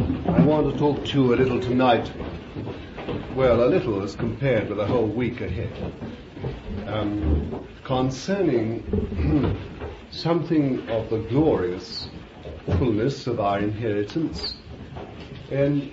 I want to talk to you a little tonight, well, a little as compared with a whole week ahead, concerning something of the glorious fullness of our inheritance. And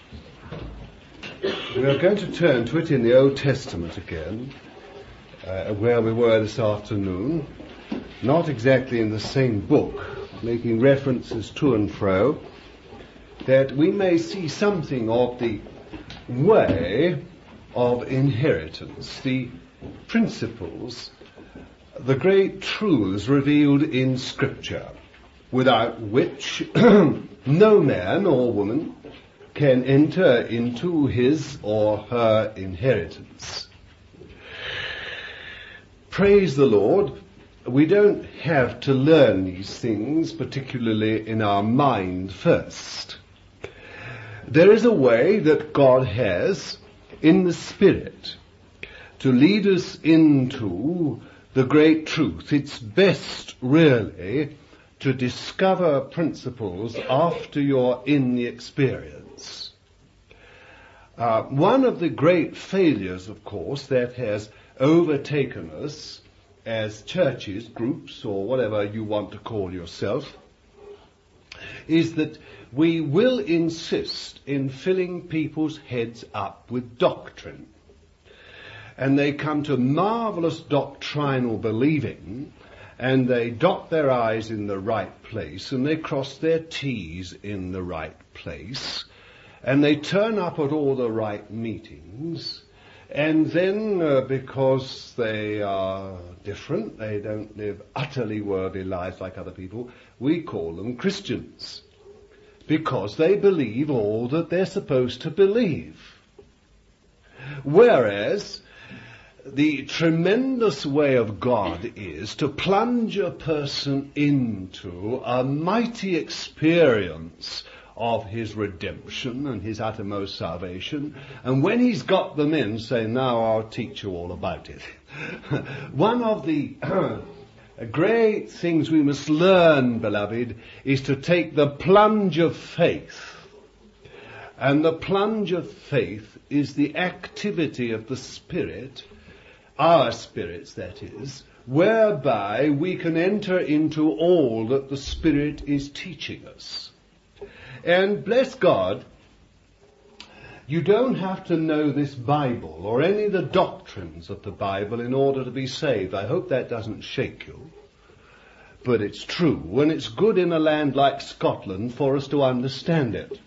we are going to turn to it in the Old Testament again, where we were this afternoon, not exactly in the same book, making references to and fro, that we may see something of the way of inheritance, the principles, the great truths revealed in Scripture, without which no man or woman can enter into his or her inheritance. Praise the Lord, we don't have to learn these things, particularly in our mind first. There is a way that God has in the Spirit to lead us into the great truth. It's best, really, to discover principles after you're in the experience. One of the great failures, of course, that has overtaken us as churches, groups, or whatever you want to call yourself, is that we will insist in filling people's heads up with doctrine. And they come to marvelous doctrinal believing, and they dot their I's in the right place, and they cross their T's in the right place, and they turn up at all the right meetings, and then because they are different, they don't live utterly worldly lives like other people, we call them Christians, because they believe all that they're supposed to believe. Whereas the tremendous way of God is to plunge a person into a mighty experience of his redemption and his uttermost salvation, and when he's got them in, say, now I'll teach you all about it. One of the great things we must learn, beloved, is to take the plunge of faith. And the plunge of faith is the activity of the Spirit, our spirits that is, whereby we can enter into all that the Spirit is teaching us. And bless God, you don't have to know this Bible or any of the doctrines of the Bible in order to be saved. I hope that doesn't shake you. But it's true, and it's good in a land like Scotland for us to understand it.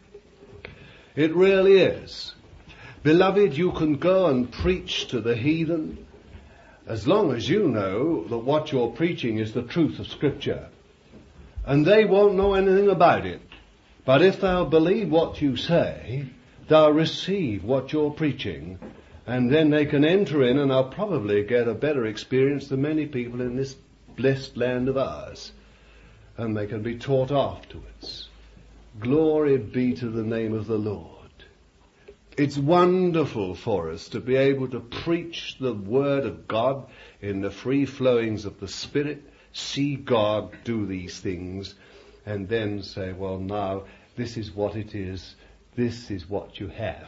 It really is. Beloved, you can go and preach to the heathen as long as you know that what you're preaching is the truth of Scripture. And they won't know anything about it. But if they'll believe what you say, they'll receive what you're preaching, and then they can enter in and they'll probably get a better experience than many people in this blessed land of ours. And they can be taught afterwards. Glory be to the name of the Lord. It's wonderful for us to be able to preach the Word of God in the free flowings of the Spirit, see God do these things, and then say, well, now, this is what it is. This is what you have.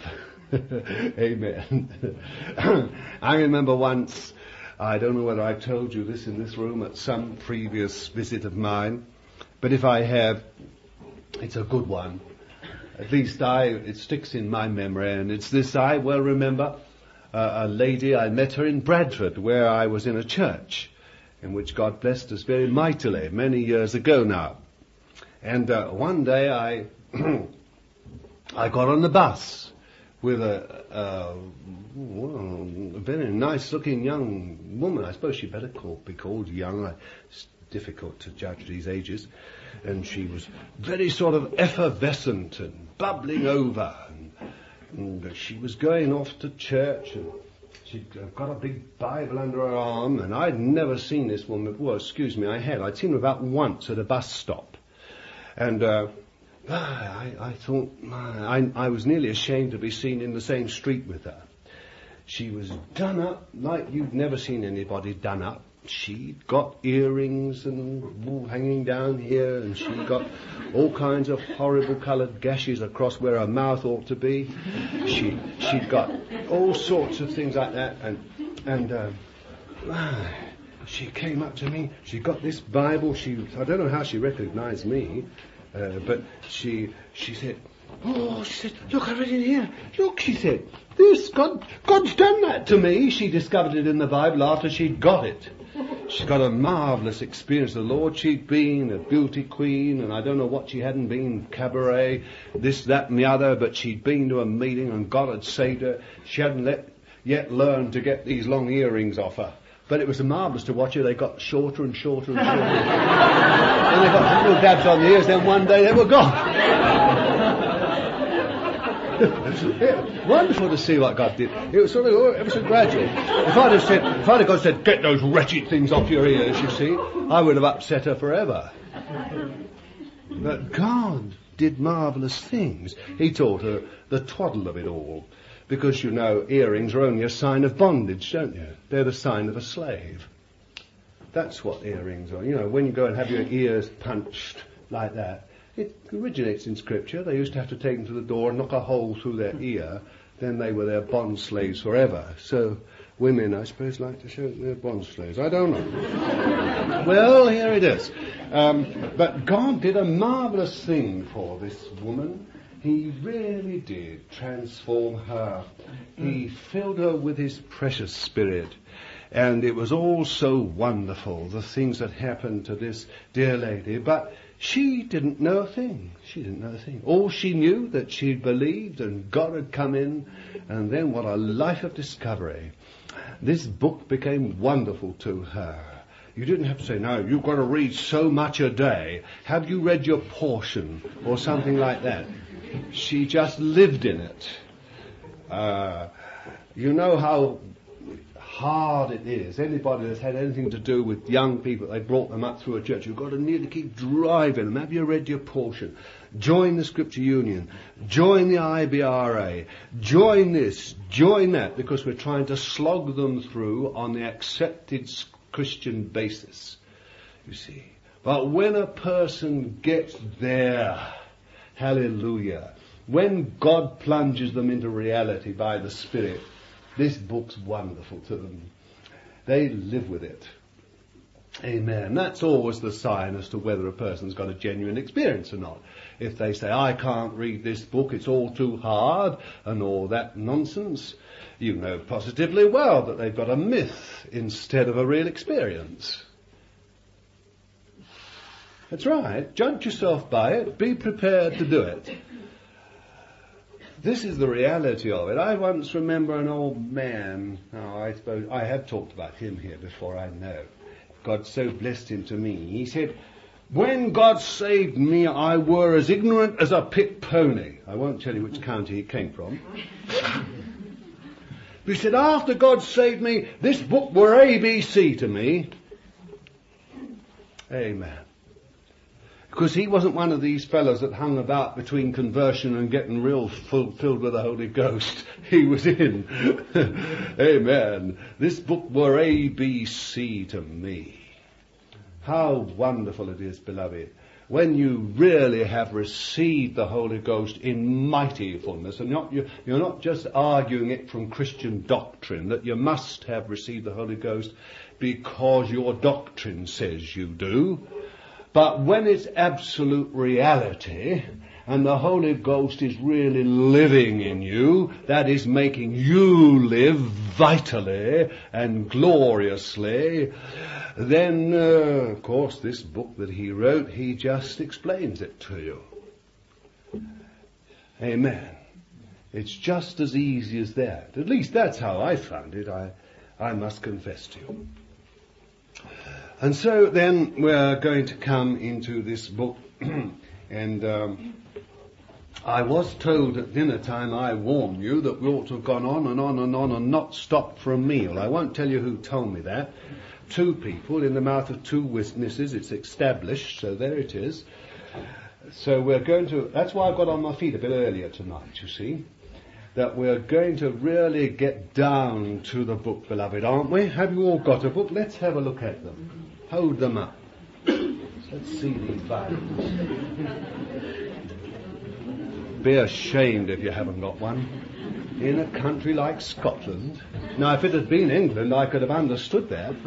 Amen. I remember once, I don't know whether I told you this in this room at some previous visit of mine, but if I have, it's a good one. At least it sticks in my memory, and it's this. I well remember a lady, I met her in Bradford, where I was in a church, in which God blessed us very mightily, many years ago now. And one day I got on the bus with a very nice-looking young woman. I suppose she better be called young. It's difficult to judge these ages. And she was very sort of effervescent and bubbling over. And she was going off to church, and she'd got a big Bible under her arm. And I'd never seen this woman before. Excuse me, I had. I'd seen her about once at a bus stop. And I thought, I was nearly ashamed to be seen in the same street with her. She was done up like you'd never seen anybody done up. she'd got earrings and wool hanging down here, and she'd got all kinds of horrible coloured gashes across where her mouth ought to be. She'd got all sorts of things like that, and she came up to me. She got this Bible. I don't know how she recognised me, but she said, "Oh," she said, "look, I read it here. Look," she said, God's done that to me." She discovered it in the Bible after she'd got it. She's got a marvellous experience of the Lord. She'd been a beauty queen, and I don't know what she hadn't been, cabaret, this, that and the other, but she'd been to a meeting and God had saved her. She hadn't yet learned to get these long earrings off her. But it was marvellous to watch her. They got shorter and shorter and shorter. Then they got little dabs on the ears, then one day they were gone. Yeah, wonderful to see what God did. It was sort of ever so gradual. If I'd have God said, "Get those wretched things off your ears," you see, I would have upset her forever. But God did marvellous things. He taught her the twaddle of it all. Because, you know, earrings are only a sign of bondage, don't you? They're the sign of a slave. That's what earrings are. You know, when you go and have your ears punched like that, it originates in Scripture. They used to have to take them to the door and knock a hole through their ear. Then they were their bond slaves forever. So women, I suppose, like to show they're bond slaves. I don't know. Well, here it is. But God did a marvellous thing for this woman. He really did transform her. He filled her with his precious Spirit. And it was all so wonderful, the things that happened to this dear lady. But she didn't know a thing. She didn't know a thing. All she knew, that she'd believed and God had come in. And then what a life of discovery. This book became wonderful to her. You didn't have to say, "No, you've got to read so much a day. Have you read your portion?" or something like that. She just lived in it. You know how hard it is. Anybody that's had anything to do with young people, they brought them up through a church. You've got to nearly keep driving them. Have you read your portion? Join the Scripture Union. Join the IBRA. Join this. Join that. Because we're trying to slog them through on the accepted Christian basis. You see. But when a person gets there, hallelujah, when God plunges them into reality by the Spirit, this book's wonderful to them. They live with it. Amen. That's always the sign as to whether a person's got a genuine experience or not. If they say, "I can't read this book, it's all too hard," and all that nonsense, you know positively well that they've got a myth instead of a real experience. That's right. Judge yourself by it. Be prepared to do it. This is the reality of it. I once remember an old man. I suppose I have talked about him here before, I know. God so blessed him to me. He said, "When God saved me, I were as ignorant as a pit pony." I won't tell you which county he came from. But he said, "After God saved me, this book were ABC to me." Amen. Because he wasn't one of these fellows that hung about between conversion and getting real filled with the Holy Ghost. He was in. Amen. This book were ABC to me. How wonderful it is, beloved, when you really have received the Holy Ghost in mighty fullness, and you're not just arguing it from Christian doctrine, that you must have received the Holy Ghost because your doctrine says you do. But when it's absolute reality, and the Holy Ghost is really living in you, that is making you live vitally and gloriously, then, of course, this book that he wrote, he just explains it to you. Amen. It's just as easy as that. At least that's how I found it, I must confess to you. And so then we're going to come into this book, and I was told at dinner time, I warn you, that we ought to have gone on and on and on and not stopped for a meal. I won't tell you who told me that. 2 people in the mouth of 2 witnesses. It's established, so there it is. So we're going to, that's why I got on my feet a bit earlier tonight, you see. that we're going to really get down to the book, beloved, aren't we? Have you all got a book? Let's have a look at them. Hold them up. Let's see these Bibles. Be ashamed if you haven't got one. In a country like Scotland. Now, if it had been England, I could have understood that.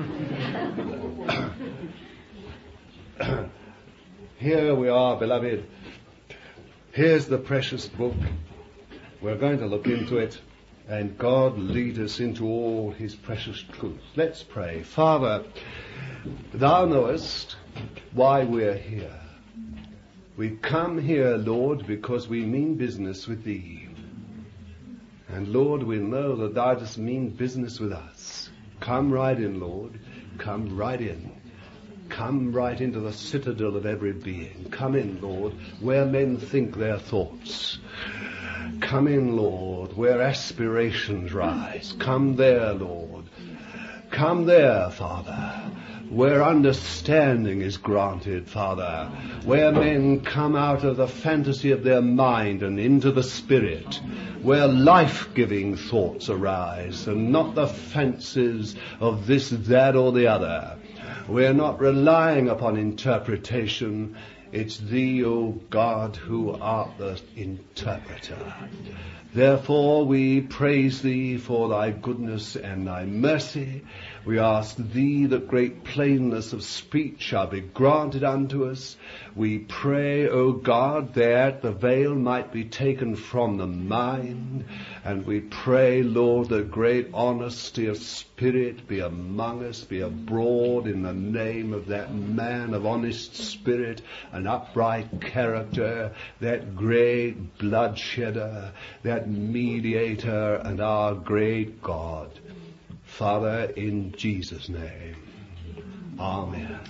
Here we are, beloved. Here's the precious book. We're going to look into it, and God lead us into all his precious truth. Let's pray. Father, thou knowest why we're here. We come here, Lord, because we mean business with thee. And Lord, we know that thou dost mean business with us. Come right in, Lord. Come right in. Come right into the citadel of every being. Come in, Lord, where men think their thoughts. Come in, Lord, where aspirations rise. Come there, Lord. Come there, Father, where understanding is granted, Father, where men come out of the fantasy of their mind and into the spirit, where life-giving thoughts arise and not the fancies of this, that, or the other. We're not relying upon interpretation. It's thee, O God, who art the interpreter. Therefore we praise thee for thy goodness and thy mercy. We ask thee that great plainness of speech shall be granted unto us. We pray, O God, that the veil might be taken from the mind. And we pray, Lord, that great honesty of spirit be among us, be abroad in the name of that man of honest spirit and upright character, that great bloodshedder, that mediator and our great God. Father, in Jesus' name, amen.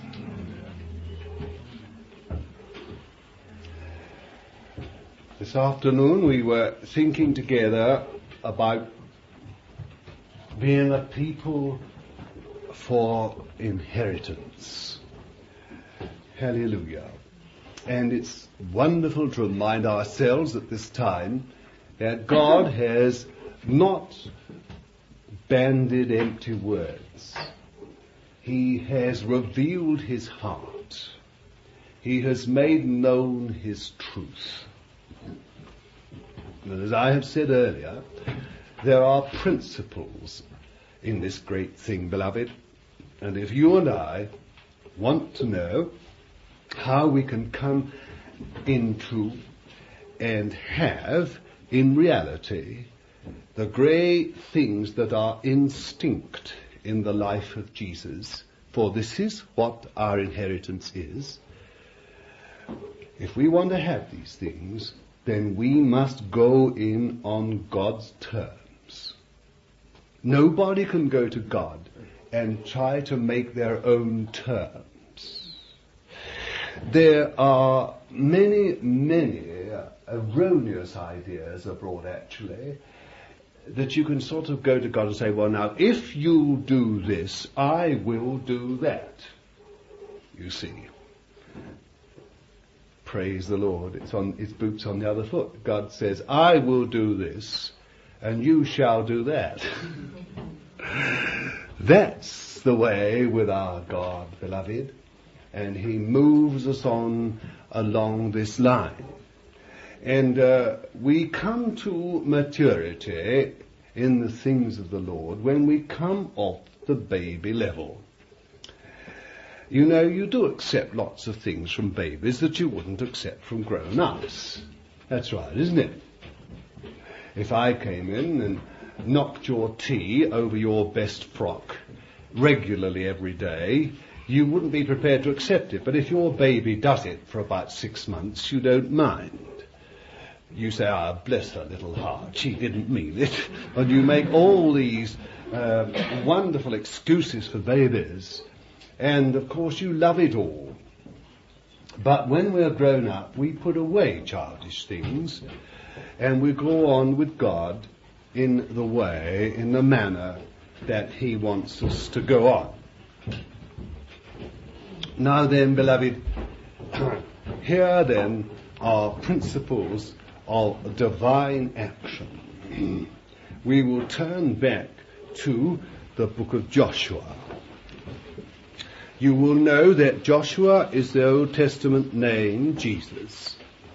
This afternoon we were thinking together about being a people for inheritance. Hallelujah. And it's wonderful to remind ourselves at this time that God has not bandied empty words. He has revealed his heart. He has made known his truth. And as I have said earlier, there are principles in this great thing, beloved. And if you and I want to know how we can come into and have, in reality, the great things that are instinct in the life of Jesus, for this is what our inheritance is. If we want to have these things, then we must go in on God's terms. Nobody can go to God and try to make their own terms. There are many erroneous ideas abroad, actually, that you can sort of go to God and say, well, now, if you do this, I will do that. You see. Praise the Lord. Its boots on the other foot. God says, I will do this, and you shall do that. That's the way with our God, beloved. And he moves us on along this line. And we come to maturity in the things of the Lord when we come off the baby level. You know, you do accept lots of things from babies that you wouldn't accept from grown-ups. That's right, isn't it? If I came in and knocked your tea over your best frock regularly every day, you wouldn't be prepared to accept it. But if your baby does it for about 6 months, you don't mind. You say, bless her little heart, she didn't mean it. And you make all these wonderful excuses for babies. And, of course, you love it all. But when we're grown up, we put away childish things, and we go on with God in the manner that he wants us to go on. Now then, beloved, here then are principles of divine action. we will turn back to the book of Joshua. You will know that Joshua is the Old Testament name Jesus.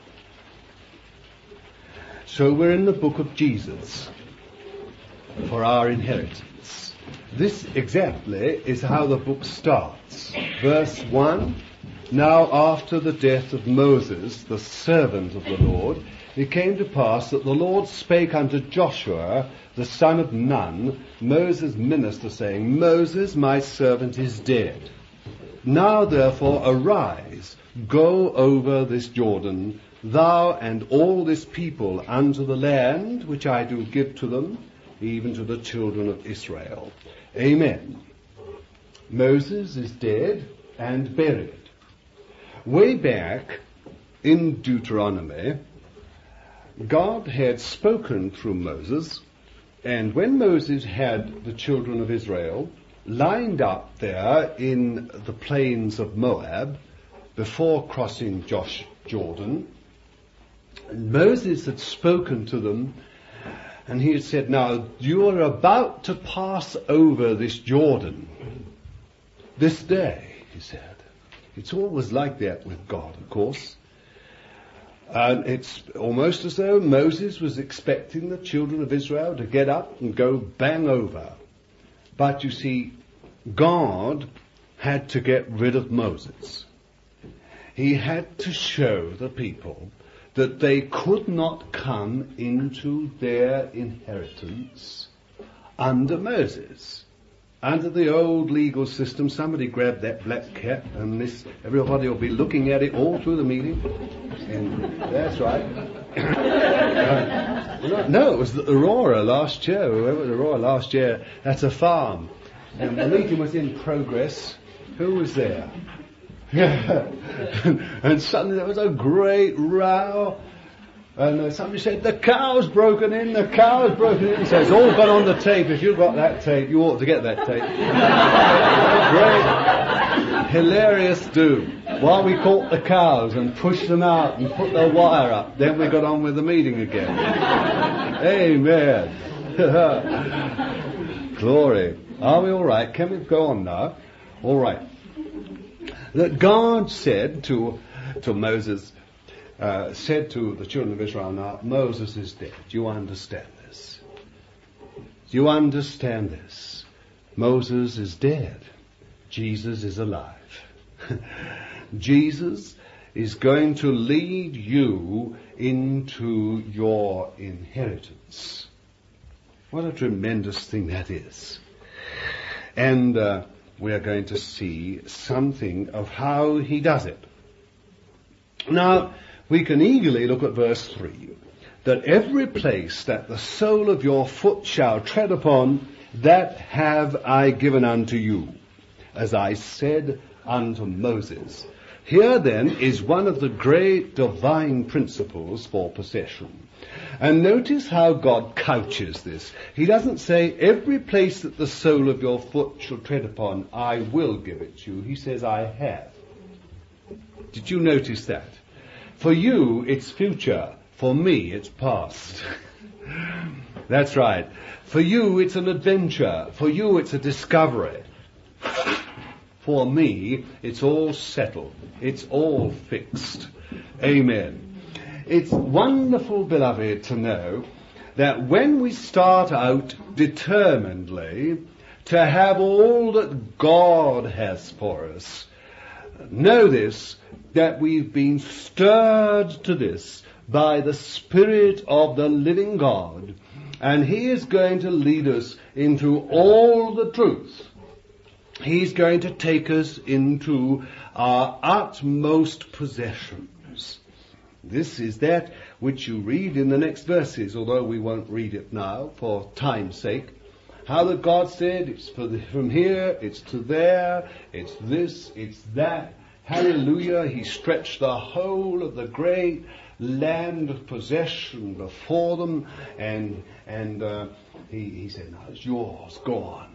So we're in the book of Jesus for our inheritance. This exactly is how the book starts. Verse 1, now after the death of Moses, the servant of the Lord, it came to pass that the Lord spake unto Joshua, the son of Nun, Moses' minister, saying, Moses, my servant, is dead. Now therefore arise, go over this Jordan, thou and all this people, unto the land which I do give to them, even to the children of Israel. Amen. Moses is dead and buried. Way back in Deuteronomy, God had spoken through Moses, and when Moses had the children of Israel lined up there in the plains of Moab before crossing Jordan, Moses had spoken to them, and he had said, now you are about to pass over this Jordan this day, he said. It's always like that with God, of course. And it's almost as though Moses was expecting the children of Israel to get up and go bang over. But you see, God had to get rid of Moses. He had to show the people that they could not come into their inheritance under Moses. Under the old legal system, somebody grabbed that black cat, and everybody will be looking at it all through the meeting. And that's right. No, it was the Aurora last year. We went with Aurora last year at a farm. And the meeting was in progress. Who was there? And suddenly there was a great row. And somebody said, the cow's broken in, the cow's broken in. So it's all gone on the tape. If you've got that tape, you ought to get that tape. Great, hilarious do. While we caught the cows and pushed them out and put the wire up, then we got on with the meeting again. Amen. Glory. Are we all right? Can we go on now? All right. That God said to Moses, said to the children of Israel, now Moses is dead. Do you understand this? Do you understand this? Moses is dead. Jesus is alive. Jesus is going to lead you into your inheritance. What a tremendous thing that is. And we are going to see something of how he does it. Now, we can eagerly look at verse 3. That every place that the sole of your foot shall tread upon, that have I given unto you, as I said unto Moses. Here then is one of the great divine principles for possession. And notice how God couches this. He doesn't say, every place that the sole of your foot shall tread upon, I will give it to you. He says, I have. Did you notice that? For you, it's future. For me, it's past. That's right. For you, it's an adventure. For you, it's a discovery. For me, it's all settled. It's all fixed. Amen. It's wonderful, beloved, to know that when we start out determinedly to have all that God has for us, know this, that we've been stirred to this by the Spirit of the living God, and He is going to lead us into all the truth. He's going to take us into our utmost possessions. This is that which you read in the next verses, although we won't read it now for time's sake. How that God said, it's from here, it's to there, it's this, it's that. Hallelujah, He stretched the whole of the great land of possession before them, and He said, now it's yours, go on.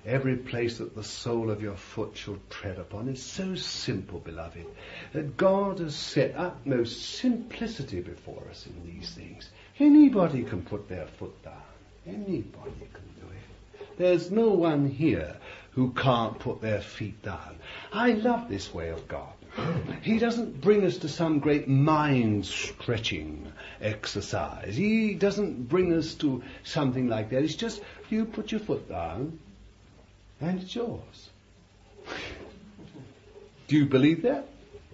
every place that the sole of your foot shall tread upon. It's so simple, beloved, that God has set utmost simplicity before us in these things. Anybody can put their foot down. Anybody can do it. There's no one here who can't put their feet down. I love this way of God. He doesn't bring us to some great mind-stretching exercise. He doesn't bring us to something like that. It's just, you put your foot down, and it's yours. Do you believe that?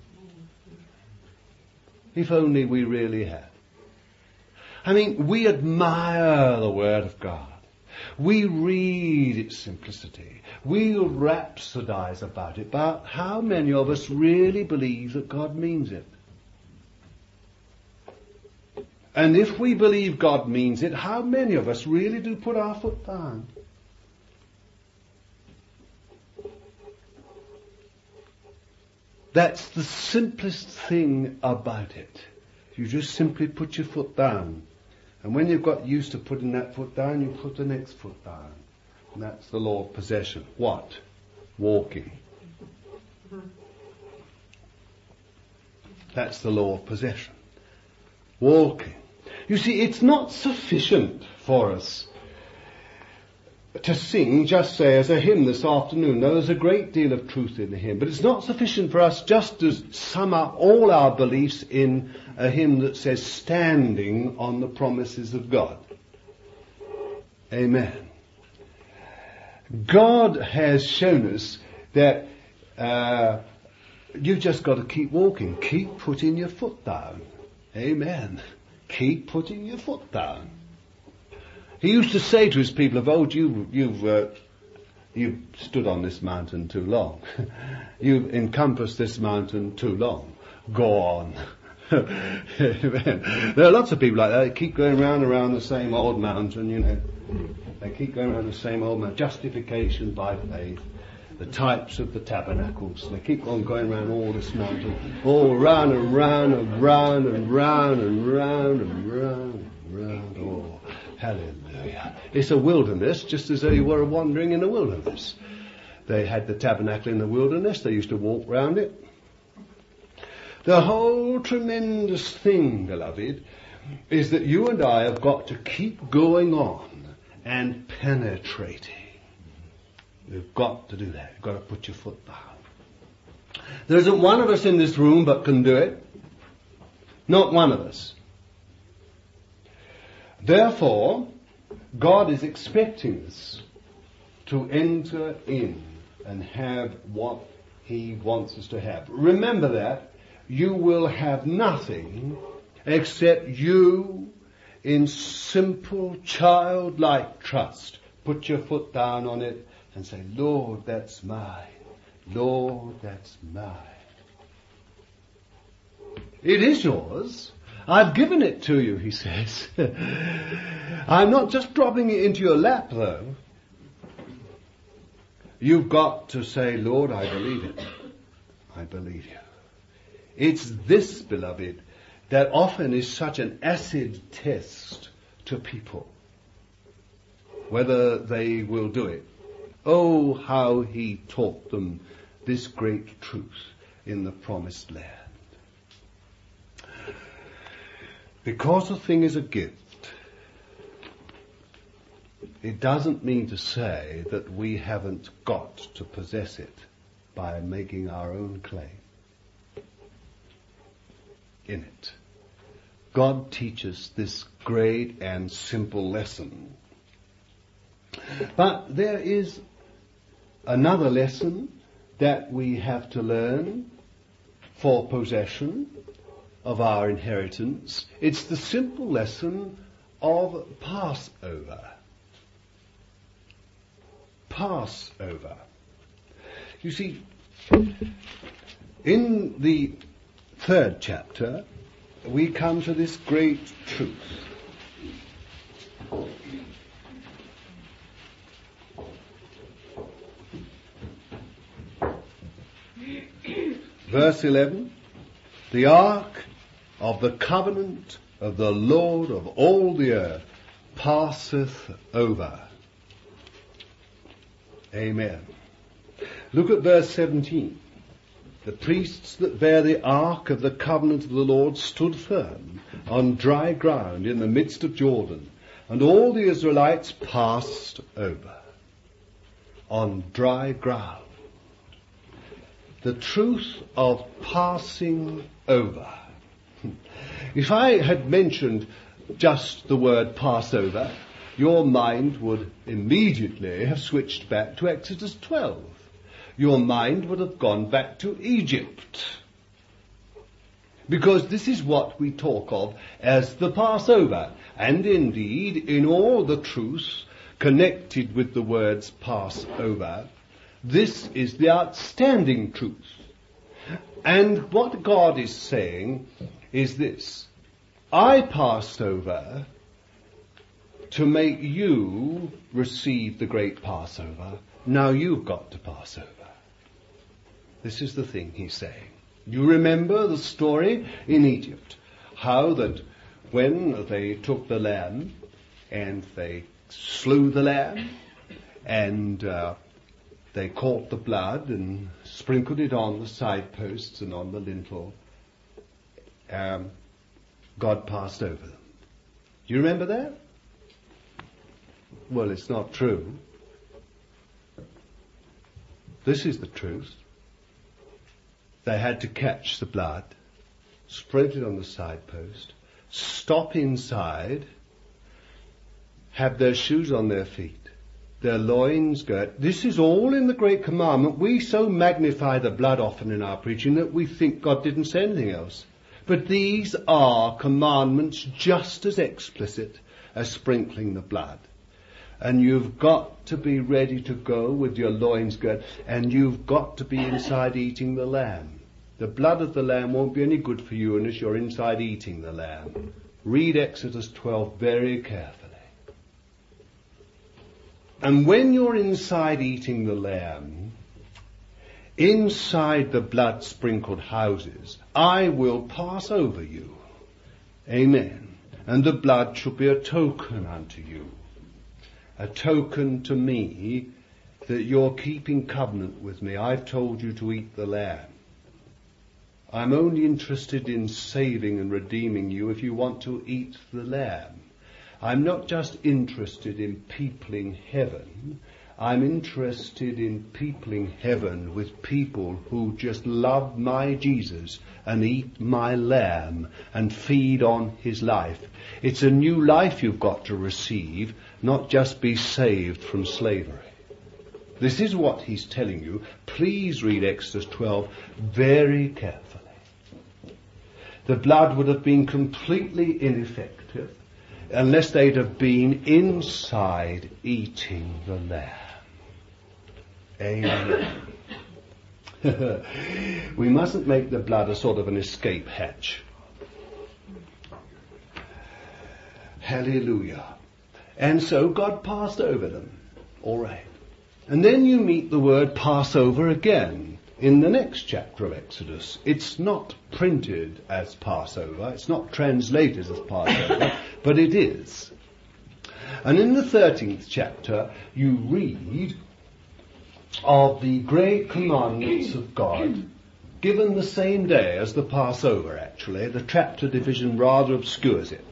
If only we really had. I mean, we admire the Word of God. We read its simplicity. We rhapsodize about it. But how many of us really believe that God means it? And if we believe God means it, how many of us really do put our foot down? That's the simplest thing about it. You just simply put your foot down. And when you've got used to putting that foot down, you put the next foot down. And that's the law of possession. What? Walking. That's the law of possession. Walking. You see, it's not sufficient for us to sing, just say, as a hymn this afternoon. Now, there's a great deal of truth in the hymn, but it's not sufficient for us just to sum up all our beliefs in a hymn that says, standing on the promises of God. Amen. God has shown us that you've just got to keep walking. Keep putting your foot down. Amen. Keep putting your foot down. He used to say to his people of old, you've stood on this mountain too long. You've encompassed this mountain too long. Go on. There are lots of people like that. They keep going round and round the same old mountain, you know. They keep going around the same old mountain. Justification by faith. The types of the tabernacles. They keep on going around all this mountain. All round and round and round and round and round and round and round. Oh, hallelujah. It's a wilderness, just as though you were wandering in a wilderness. They had the tabernacle in the wilderness. They used to walk round it. The whole tremendous thing, beloved, is that you and I have got to keep going on and penetrating. You've got to do that. You've got to put your foot down. There isn't one of us in this room but can do it. Not one of us. Therefore, God is expecting us to enter in and have what He wants us to have. Remember that. You will have nothing except you in simple childlike trust. Put your foot down on it and say, Lord, that's mine. Lord, that's mine. It is yours. I've given it to you, he says. I'm not just dropping it into your lap, though. You've got to say, Lord, I believe it. I believe you. It's this, beloved, that often is such an acid test to people, whether they will do it. Oh, how he taught them this great truth in the promised land. Because a thing is a gift, it doesn't mean to say that we haven't got to possess it by making our own claim in it. God teaches this great and simple lesson. But there is another lesson that we have to learn for possession of our inheritance. It's the simple lesson of Passover. Passover. You see, in the 3rd chapter, we come to this great truth. Verse 11, the ark of the covenant of the Lord of all the earth passeth over. Amen. Look at verse 17. The priests that bear the ark of the covenant of the Lord stood firm on dry ground in the midst of Jordan, and all the Israelites passed over. On dry ground. The truth of passing over. If I had mentioned just the word Passover, your mind would immediately have switched back to Exodus 12. Your mind would have gone back to Egypt. Because this is what we talk of as the Passover. And indeed, in all the truths connected with the words Passover, this is the outstanding truth. And what God is saying is this: I passed over to make you receive the great Passover. Now you've got to pass over. This is the thing he's saying. You remember the story in Egypt, how that when they took the lamb and they slew the lamb and they caught the blood and sprinkled it on the side posts and on the lintel, God passed over them. Do you remember that? Well, it's not true. This is the truth. They had to catch the blood, spread it on the side post, stop inside, have their shoes on their feet, their loins girt. This is all in the Great Commandment. We so magnify the blood often in our preaching that we think God didn't say anything else. But these are commandments just as explicit as sprinkling the blood. And you've got to be ready to go with your loins girt, and you've got to be inside eating the lamb. The blood of the lamb won't be any good for you unless you're inside eating the lamb. Read Exodus 12 very carefully. And when you're inside eating the lamb, inside the blood-sprinkled houses, I will pass over you. Amen. And the blood shall be a token unto you. A token to me that you're keeping covenant with me. I've told you to eat the lamb. I'm only interested in saving and redeeming you if you want to eat the lamb. I'm not just interested in peopling heaven. I'm interested in peopling heaven with people who just love my Jesus and eat my lamb and feed on his life. It's a new life you've got to receive, not just be saved from slavery. This is what he's telling you. Please read Exodus 12 very carefully. The blood would have been completely ineffective unless they'd have been inside eating the lamb. Amen. We mustn't make the blood a sort of an escape hatch. Hallelujah. And so God passed over them. All right. And then you meet the word Passover again in the next chapter of Exodus. It's not printed as Passover. It's not translated as Passover, but it is. And in the 13th chapter, you read of the great commandments of God, given the same day as the Passover, actually. The chapter division rather obscures it.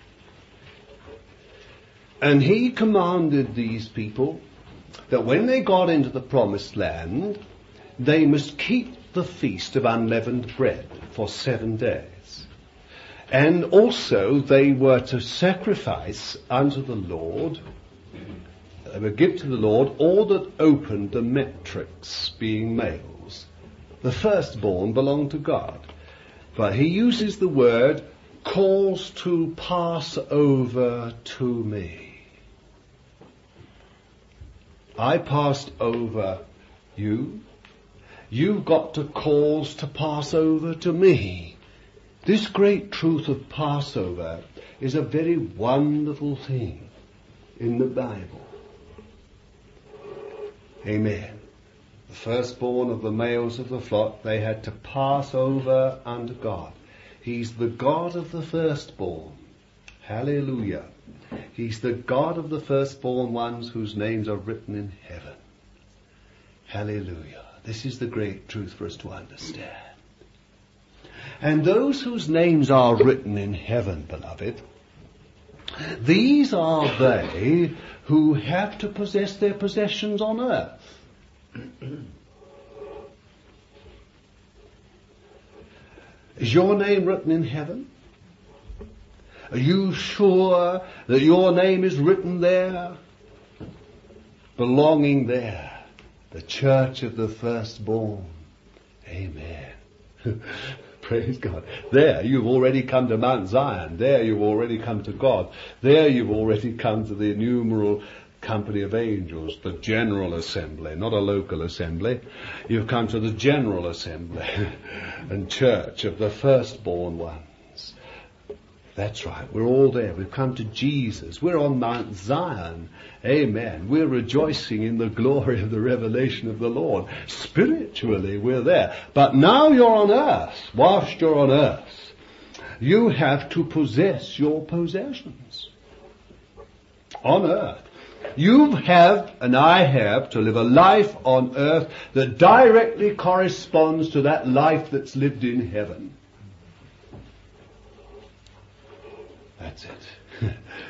And he commanded these people that when they got into the promised land, they must keep the feast of unleavened bread for 7 days. And also they were to sacrifice unto the Lord, they would give to the Lord all that opened the metrics, being males. The firstborn belonged to God. But he uses the word, calls to pass over to me. I passed over you. You've got to cause to pass over to me. This great truth of Passover is a very wonderful thing in the Bible. Amen. The firstborn of the males of the flock, they had to pass over unto God. He's the God of the firstborn. Hallelujah. He's the God of the firstborn ones whose names are written in heaven. Hallelujah. This is the great truth for us to understand. And those whose names are written in heaven, beloved, these are they who have to possess their possessions on earth. Is your name written in heaven? Are you sure that your name is written there? Belonging there. The church of the firstborn. Amen. Praise God. There you've already come to Mount Zion. There you've already come to God. There you've already come to the innumerable company of angels, the general assembly, not a local assembly. You've come to the general assembly and church of the firstborn ones. That's right. We're all there. We've come to Jesus. We're on Mount Zion. Amen. We're rejoicing in the glory of the revelation of the Lord. Spiritually, we're there. But now you're on earth. Whilst you're on earth, you have to possess your possessions. On earth. You have, and I have, to live a life on earth that directly corresponds to that life that's lived in heaven. That's it.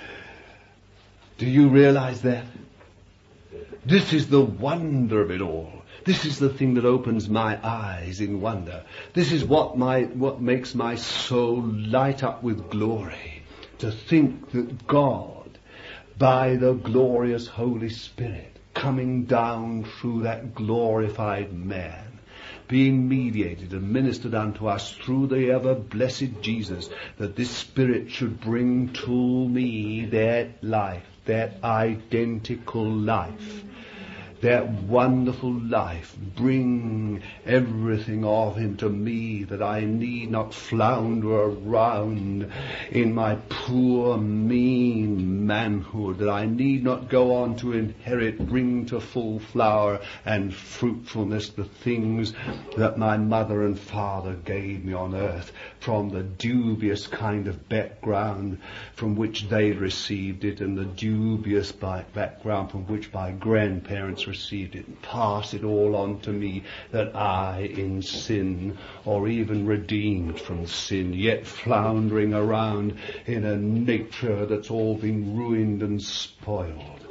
Do you realize that? This is the wonder of it all. This is the thing that opens my eyes in wonder. This is what makes my soul light up with glory. To think that God, by the glorious Holy Spirit, coming down through that glorified man, being mediated and ministered unto us through the ever-blessed Jesus, that this Spirit should bring to me that life, that identical life, that wonderful life, bring everything of him to me, that I need not flounder around in my poor, mean manhood, that I need not go on to inherit, bring to full flower and fruitfulness the things that my mother and father gave me on earth, from the dubious kind of background from which they received it, and the dubious background from which my grandparents received it, and pass it all on to me, that I, in sin, or even redeemed from sin, yet floundering around in a nature that's all been ruined and spoiled,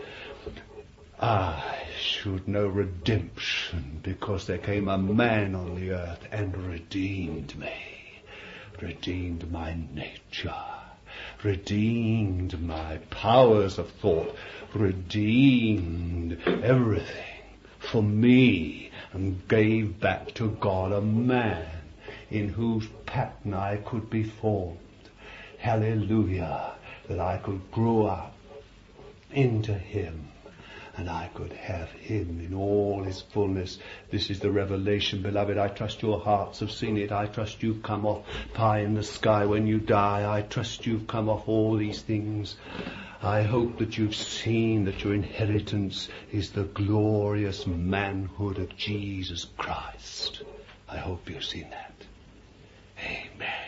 I should know redemption, because there came a man on the earth and redeemed me, redeemed my nature, redeemed my powers of thought, redeemed everything for me, and gave back to God a man in whose pattern I could be formed. Hallelujah. That I could grow up into him, and I could have him in all his fullness. This is the revelation, beloved. I trust your hearts have seen it. I trust you've come off pie in the sky when you die. I trust you've come off all these things. I hope that you've seen that your inheritance is the glorious manhood of Jesus Christ. I hope you've seen that. Amen.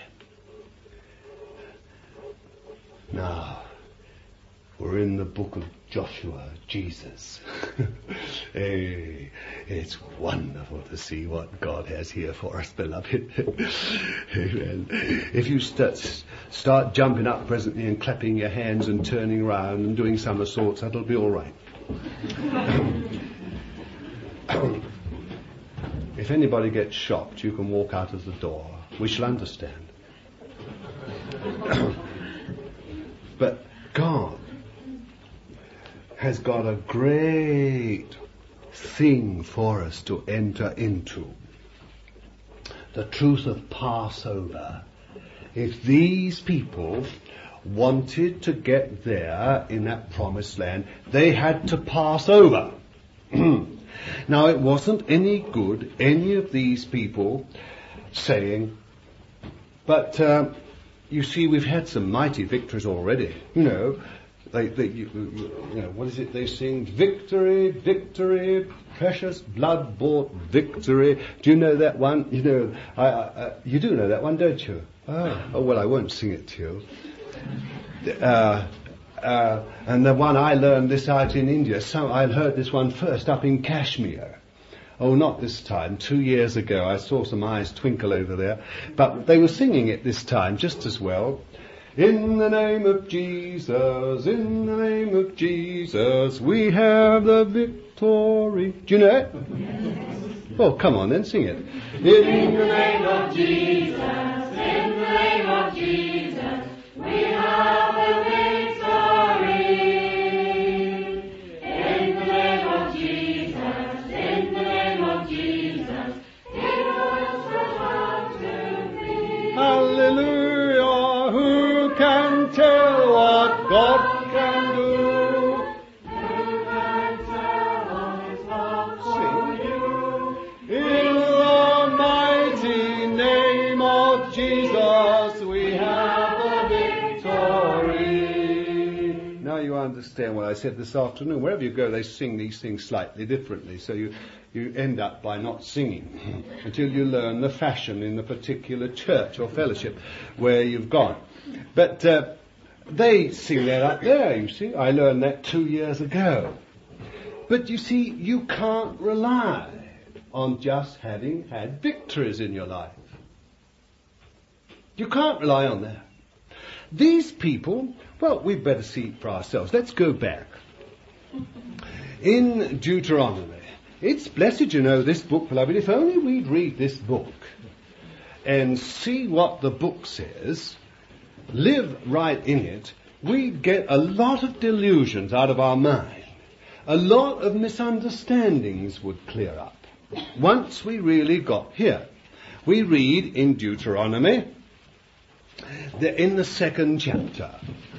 Now, we're in the book of Joshua, Jesus. Hey, it's wonderful to see what God has here for us, beloved. Amen. If you start jumping up presently and clapping your hands and turning around and doing somersaults, that'll be all right. If anybody gets shocked, you can walk out of the door. We shall understand. But God has got a great thing for us to enter into. The truth of Passover. If these people wanted to get there in that promised land, they had to pass over. Now, it wasn't any good, any of these people saying, but you see, we've had some mighty victories already. You know, what is it they sing? Victory, victory, precious blood-bought victory. Do you know that one? You know, you do know that one, don't you? Oh, well, I won't sing it to you. And the one I learned this out in India. So I heard this one first up in Kashmir. Oh, not this time. 2 years ago, I saw some eyes twinkle over there. But they were singing it this time just as well. In the name of Jesus, in the name of Jesus, we have the victory. Do you know it? Oh, come on then, sing it. In the name of Jesus, in the name of Jesus, we have the victory. In the name of Jesus, in the name of Jesus, it was the victory. Hallelujah! Who can tell what God can do? Who can tell what is love for you? In the mighty name of Jesus, we have the victory. Now you understand what I said this afternoon. Wherever you go, they sing these things slightly differently. So you end up by not singing until you learn the fashion in the particular church or fellowship where you've gone. But they sing that up there, you see. I learned that 2 years ago. But you see, you can't rely on just having had victories in your life. You can't rely on that. These people, well, we'd better see it for ourselves. Let's go back. In Deuteronomy, it's blessed, you know, this book, beloved. If only we'd read this book and see what the book says, live right in it, we'd get a lot of delusions out of our mind. A lot of misunderstandings would clear up. Once we really got here. We read in Deuteronomy, in the 2nd chapter.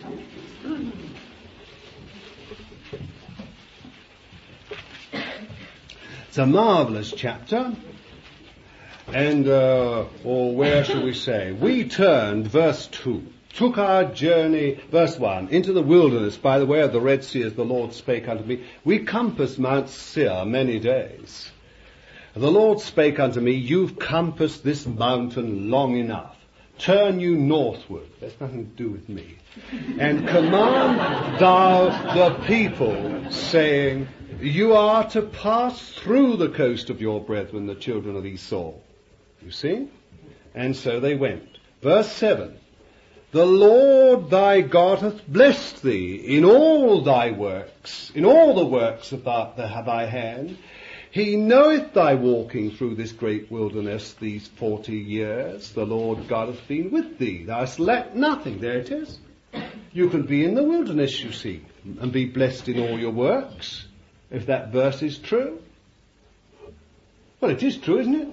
It's a marvelous chapter. And, or where shall we say? We turned, verse 2, took our journey, verse 1, into the wilderness by the way of the Red Sea as the Lord spake unto me. We compassed Mount Seir many days. The Lord spake unto me, you've compassed this mountain long enough. Turn you northward. That's nothing to do with me. And command thou the people, saying, you are to pass through the coast of your brethren, the children of Esau. You see? And so they went. Verse 7. The Lord thy God hath blessed thee in all thy works, in all the works of thy hand. He knoweth thy walking through this great wilderness these 40 years. The Lord God hath been with thee. Thou hast lacked nothing. There it is. You can be in the wilderness, you see, and be blessed in all your works, if that verse is true. Well, it is true, isn't it?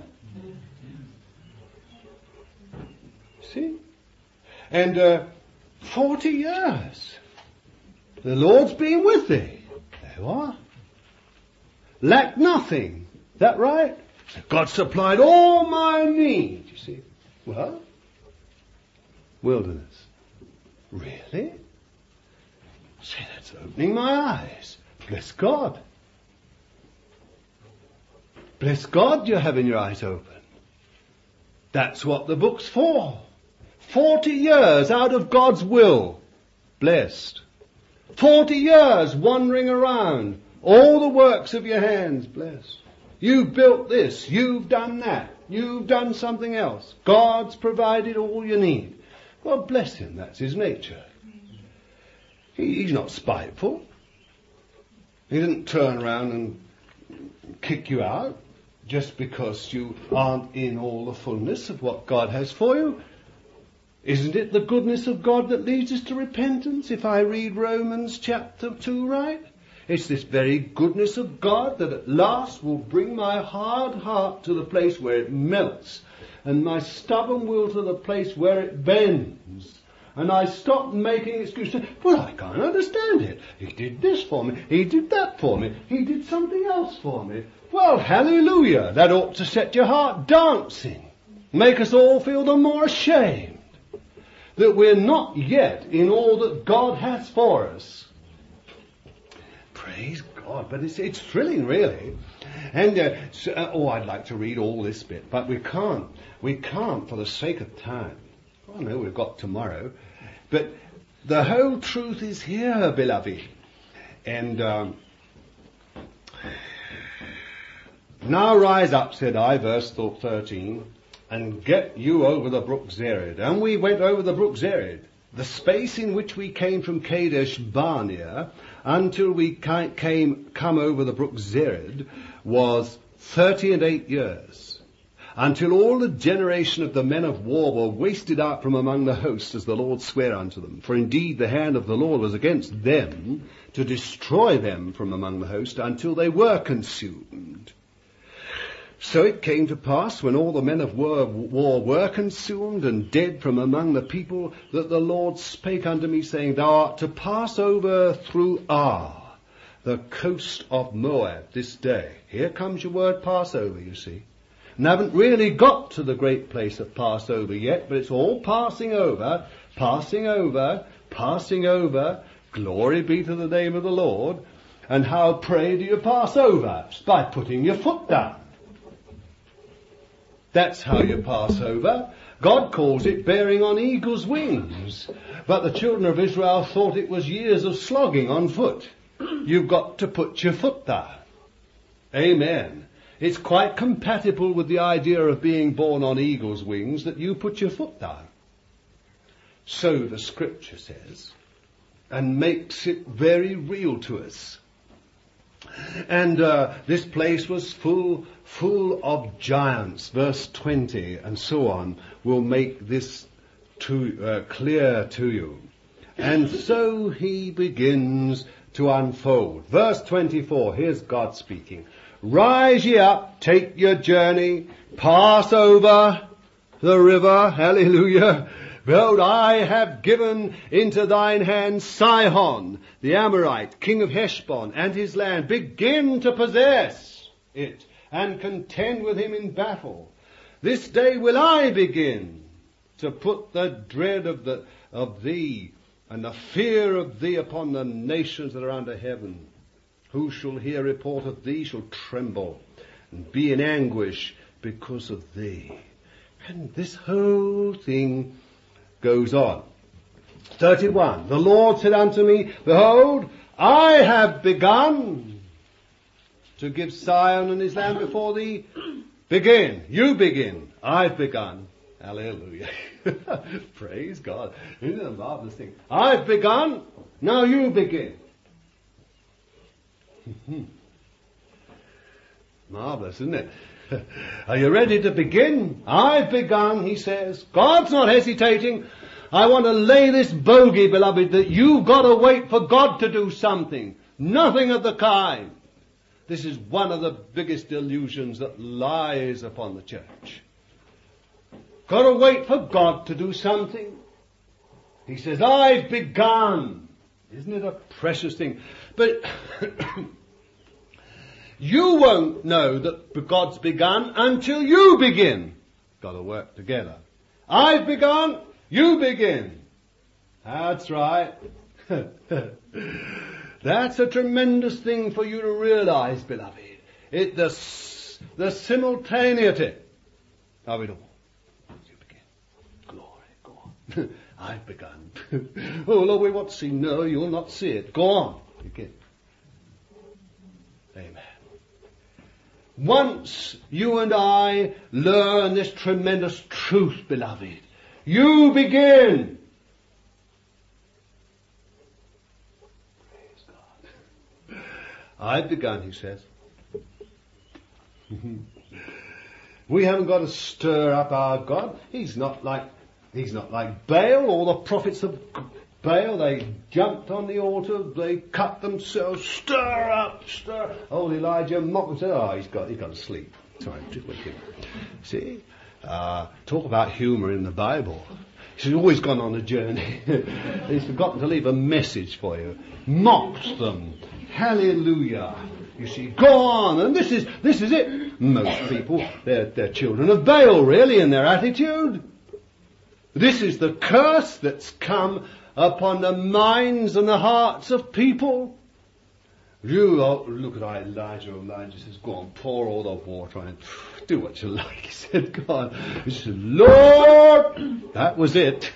See? And 40 years. The Lord's been with thee. There you are. Lack nothing. Is that right? God supplied all my needs. You see? Well, wilderness. Really? Say, that's opening my eyes. Bless God. Bless God you're having your eyes open. That's what the book's for. 40 years out of God's will. Blessed. 40 years wandering around. All the works of your hands, blessed. You've built this. You've done that. You've done something else. God's provided all you need. Well, bless him. That's his nature. He's not spiteful. He didn't turn around and kick you out just because you aren't in all the fullness of what God has for you. Isn't it the goodness of God that leads us to repentance, if I read Romans chapter 2 right? It's this very goodness of God that at last will bring my hard heart to the place where it melts, and my stubborn will to the place where it bends. And I stop making excuses. Well, I can't understand it. He did this for me. He did that for me. He did something else for me. Well, hallelujah. That ought to set your heart dancing. Make us all feel the more ashamed that we're not yet in all that God has for us. Praise God. But it's thrilling, really. And, I'd like to read all this bit, but we can't. We can't for the sake of time. I know we've got tomorrow. But the whole truth is here, beloved. And Now rise up, said I, verse 13, and get you over the brook Zered. And we went over the brook Zered. The space in which we came from Kadesh Barnea until we come over the brook Zered was 38 years, until all the generation of the men of war were wasted out from among the hosts, as the Lord sware unto them. For indeed the hand of the Lord was against them, to destroy them from among the host, until they were consumed. So it came to pass, when all the men of war were consumed and dead from among the people, that the Lord spake unto me, saying, Thou art to pass over through Ar, the coast of Moab, this day. Here comes your word Passover, you see. And haven't really got to the great place of Passover yet, but it's all passing over, passing over, passing over. Glory be to the name of the Lord. And how, pray, do you pass over? It's by putting your foot down. That's how you pass over. God calls it bearing on eagle's wings. But the children of Israel thought it was years of slogging on foot. You've got to put your foot down. Amen. It's quite compatible with the idea of being born on eagle's wings that you put your foot down. So the scripture says, and makes it very real to us. And this place was full of giants. Verse 20 and so on will make this clear to you. And so he begins to unfold. Verse 24, here's God speaking. Rise ye up, take your journey, pass over the river, hallelujah. Behold, I have given into thine hand Sihon, the Amorite, king of Heshbon, and his land. Begin to possess it, and contend with him in battle. This day will I begin to put the dread of thee, and the fear of thee upon the nations that are under heaven. Who shall hear report of thee shall tremble, and be in anguish because of thee. And this whole thing goes on. 31. The Lord said unto me, Behold, I have begun to give Sion and his land before thee. Begin. You begin. I've begun. Hallelujah. Praise God. Isn't it a marvelous thing? I've begun. Now you begin. Marvelous, isn't it? Are you ready to begin? I've begun, he says. God's not hesitating. I want to lay this bogey, beloved, that you've got to wait for God to do something. Nothing of the kind. This is one of the biggest delusions that lies upon the church. Got to wait for God to do something. He says, I've begun. Isn't it a precious thing? But you won't know that God's begun until you begin. Got to work together. I've begun, you begin. That's right. That's a tremendous thing for you to realize, beloved. The simultaneity of it all. You begin. Glory, go on. I've begun. Oh, Lord, we want to see. No, you'll not see it. Go on. Begin. Amen. Once you and I learn this tremendous truth, beloved, you begin. Praise God. I've begun, he says. We haven't got to stir up our God. He's not like Baal. All the prophets of Baal, they jumped on the altar, they cut themselves, stir up. Old Elijah mocked and said, oh, he's got to sleep. Sorry, just wake him. See? Talk about humour in the Bible. He's always gone on a journey. He's forgotten to leave a message for you. Mocked them. Hallelujah. You see, go on, and this is it. Most people, they're children of Baal, really, in their attitude. This is the curse that's come upon the minds and the hearts of people. Look at Elijah. Elijah says, go on, pour all the water on it. Do what you like. He said, go on. He said, Lord! That was it.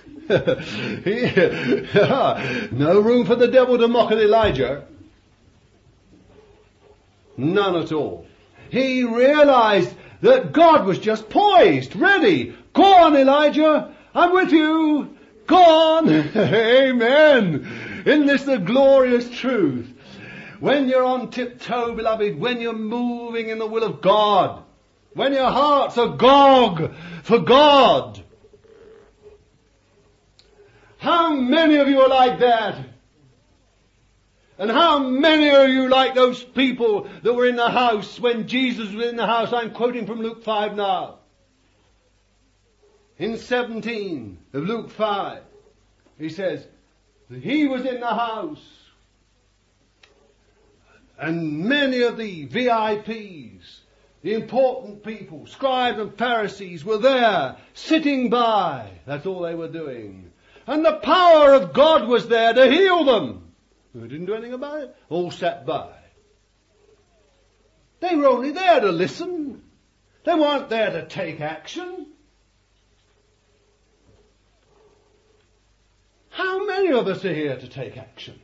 No room for the devil to mock at Elijah. None at all. He realized that God was just poised, ready. Go on, Elijah, I'm with you. Go on. Amen. Isn't this the glorious truth? When you're on tiptoe, beloved, when you're moving in the will of God, when your heart's agog for God. How many of you are like that? And how many are you like those people that were in the house when Jesus was in the house? I'm quoting from Luke 5 now. In 17 of Luke 5, he says, that he was in the house. And many of the VIPs, the important people, scribes and Pharisees were there, sitting by. That's all they were doing. And the power of God was there to heal them. They didn't do anything about it. All sat by. They were only there to listen. They weren't there to take action. How many of us are here to take action?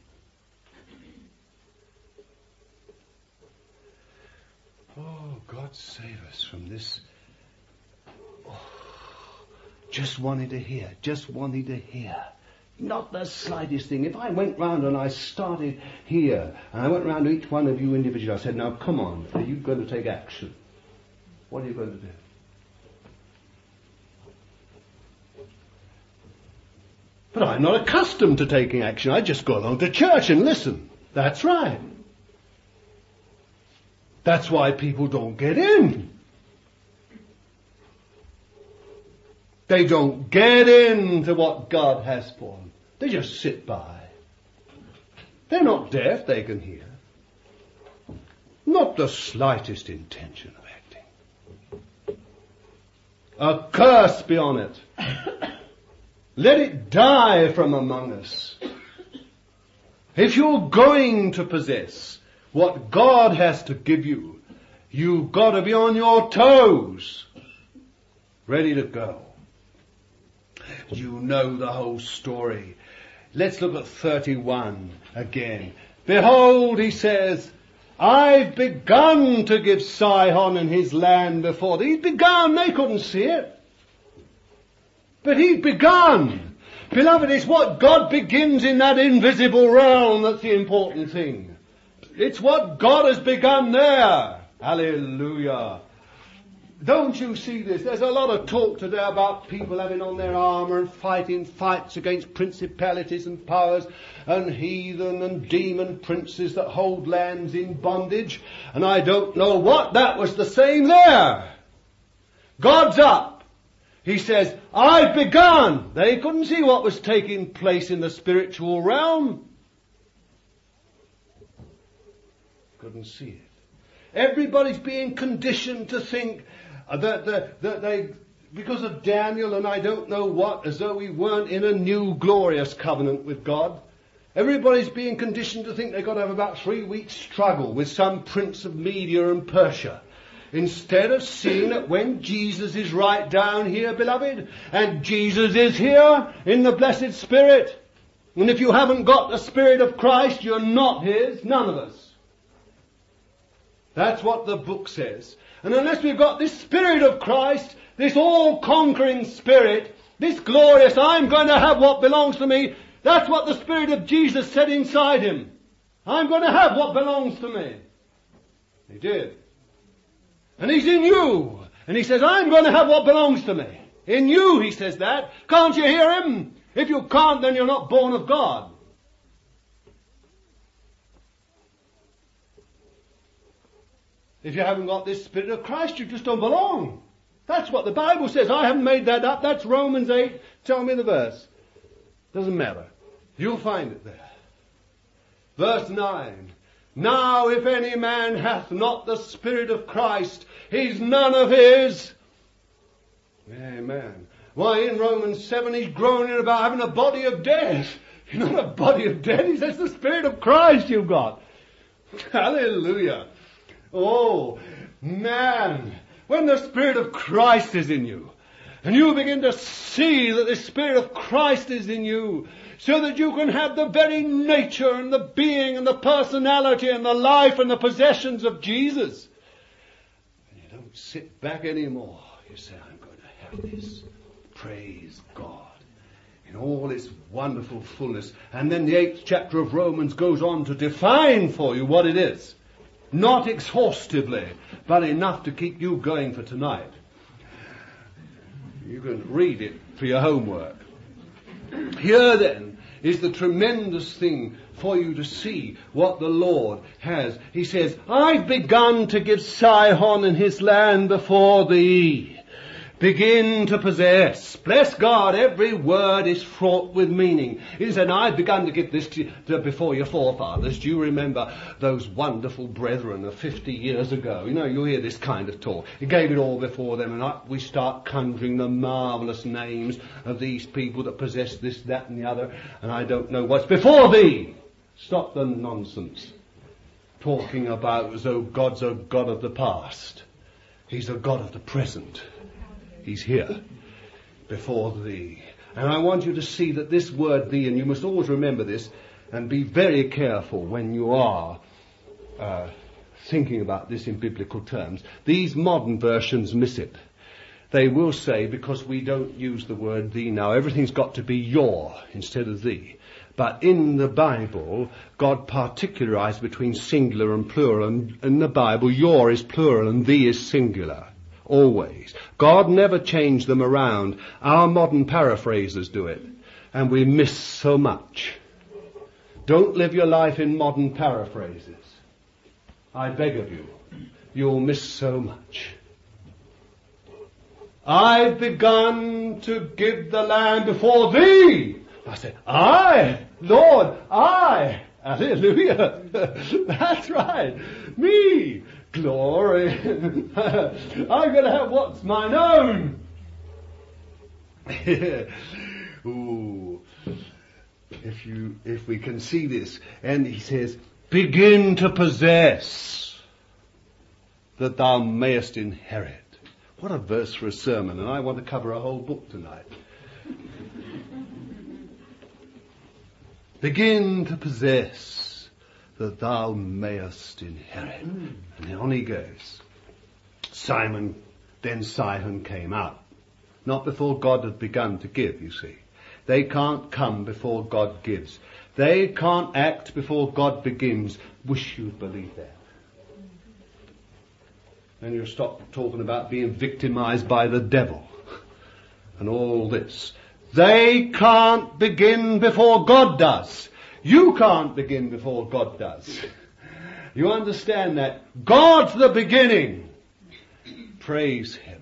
Oh, God save us from this. Oh, just wanting to hear, just wanting to hear. Not the slightest thing. If I went round and I started here, and I went round to each one of you individually, I said, now come on, are you going to take action? What are you going to do? But I'm not accustomed to taking action. I just go along to church and listen. That's right. That's why people don't get in. They don't get into what God has for them. They just sit by. They're not deaf, they can hear. Not the slightest intention of acting. A curse be on it. Let it die from among us. If you're going to possess what God has to give you, you've got to be on your toes, ready to go. You know the whole story. Let's look at 31 again. Behold, he says, I've begun to give Sihon and his land before thee. He's begun, they couldn't see it. But he'd begun. Beloved, it's what God begins in that invisible realm that's the important thing. It's what God has begun there. Hallelujah. Don't you see this? There's a lot of talk today about people having on their armour and fighting fights against principalities and powers and heathen and demon princes that hold lands in bondage. And I don't know what. That was the same there. God's up. He says, I've begun. They couldn't see what was taking place in the spiritual realm. Couldn't see it. Everybody's being conditioned to think that they, because of Daniel and I don't know what, as though we weren't in a new glorious covenant with God. Everybody's being conditioned to think they've got to have about 3 weeks struggle with some prince of Media and Persia. Instead of seeing that when Jesus is right down here, beloved, and Jesus is here in the blessed Spirit, and if you haven't got the Spirit of Christ, you're not His, none of us. That's what the book says. And unless we've got this Spirit of Christ, this all-conquering Spirit, this glorious, I'm going to have what belongs to me, that's what the Spirit of Jesus said inside Him. I'm going to have what belongs to me. He did. And He's in you. And He says, I'm going to have what belongs to me. In you, He says that. Can't you hear Him? If you can't, then you're not born of God. If you haven't got this Spirit of Christ, you just don't belong. That's what the Bible says. I haven't made that up. That's Romans 8. Tell me the verse. Doesn't matter. You'll find it there. Verse 9. Now if any man hath not the Spirit of Christ, he's none of his. Amen. Why, in Romans 7, he's groaning about having a body of death. You're not a body of death. He says the Spirit of Christ you've got. Hallelujah. Oh, man. When the Spirit of Christ is in you, and you begin to see that the Spirit of Christ is in you, so that you can have the very nature and the being and the personality and the life and the possessions of Jesus. sit back anymore. You say, I'm going to have this. Praise God. In all its wonderful fullness. And then the 8th chapter of Romans goes on to define for you what it is. Not exhaustively, but enough to keep you going for tonight. You can read it for your homework. Here then is the tremendous thing for you to see what the Lord has. He says, I've begun to give Sihon and his land before thee. Begin to possess. Bless God, every word is fraught with meaning. He said, I've begun to give this to before your forefathers. Do you remember those wonderful brethren of 50 years ago? You know, you hear this kind of talk. He gave it all before them, and up we start conjuring the marvellous names of these people that possess this, that, and the other, and I don't know what's before thee. Stop the nonsense. Talking about as though God's a God of the past. He's a God of the present. He's here before thee. And I want you to see that this word thee, and you must always remember this, and be very careful when you are thinking about this in biblical terms. These modern versions miss it. They will say, because we don't use the word thee now, everything's got to be your instead of thee. But in the Bible, God particularized between singular and plural, and in the Bible, your is plural and thee is singular. Always. God never changed them around. Our modern paraphrasers do it. And we miss so much. Don't live your life in modern paraphrases. I beg of you. You'll miss so much. I've begun to give the land before thee. I said, I, Lord, I. Hallelujah. That's right. Me. Glory. I'm going to have what's mine own. Ooh. If we can see this. And he says, begin to possess that thou mayest inherit. What a verse for a sermon. And I want to cover a whole book tonight. Begin to possess that thou mayest inherit. And then on he goes. Then Sihon came out. Not before God had begun to give, you see. They can't come before God gives. They can't act before God begins. Wish you'd believe that. And you'll stop talking about being victimized by the devil and all this. They can't begin before God does. You can't begin before God does. You understand that? God's the beginning. Praise Him.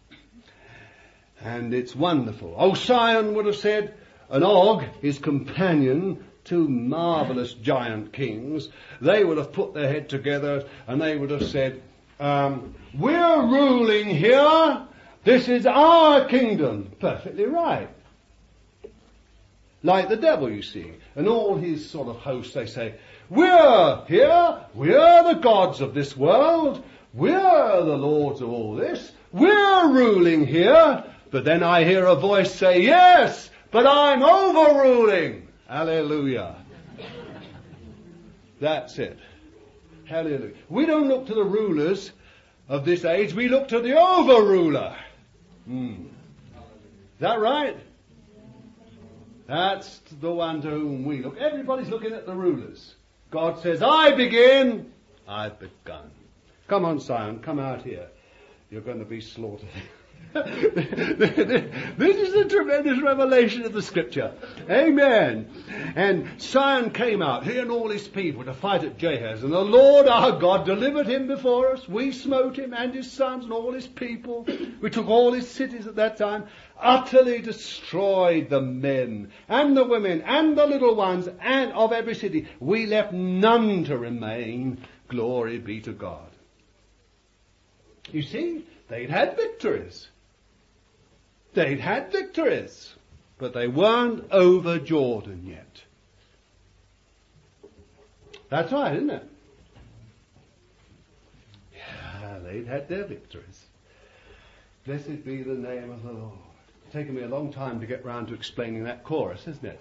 And it's wonderful. Oh, Sihon would have said, and Og, his companion, two marvelous giant kings, they would have put their head together and they would have said, we're ruling here. This is our kingdom. Perfectly right. Like the devil, you see. And all his sort of hosts, they say, we're here. We're the gods of this world. We're the lords of all this. We're ruling here. But then I hear a voice say, yes, but I'm overruling. Hallelujah. That's it. Hallelujah. We don't look to the rulers of this age. We look to the overruler. Is that right? That's the one to whom we look. Everybody's looking at the rulers. God says, I begin. I've begun. Come on, Sihon, come out here. You're going to be slaughtered. This is a tremendous revelation of the Scripture. Amen. And Sihon came out, he and all his people, to fight at Jahaz. And the Lord our God delivered him before us. We smote him and his sons and all his people. We took all his cities at that time. Utterly destroyed the men and the women and the little ones and of every city. We left none to remain. Glory be to God. You see, they'd had victories. They'd had victories. But they weren't over Jordan yet. That's right, isn't it? Yeah, they'd had their victories. Blessed be the name of the Lord. It's taken me a long time to get round to explaining that chorus, isn't it?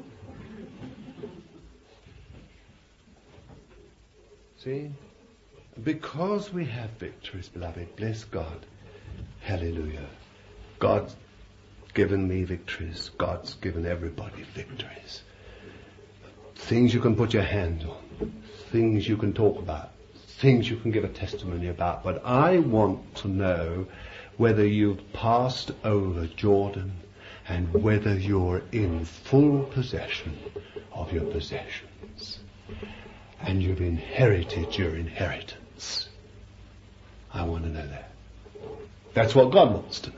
See? Because we have victories, beloved, bless God. Hallelujah. God's given me victories. God's given everybody victories. Things you can put your hand on. Things you can talk about. Things you can give a testimony about. But I want to know whether you've passed over Jordan and whether you're in full possession of your possessions. And you've inherited your inheritance. I want to know that. That's what God wants to know.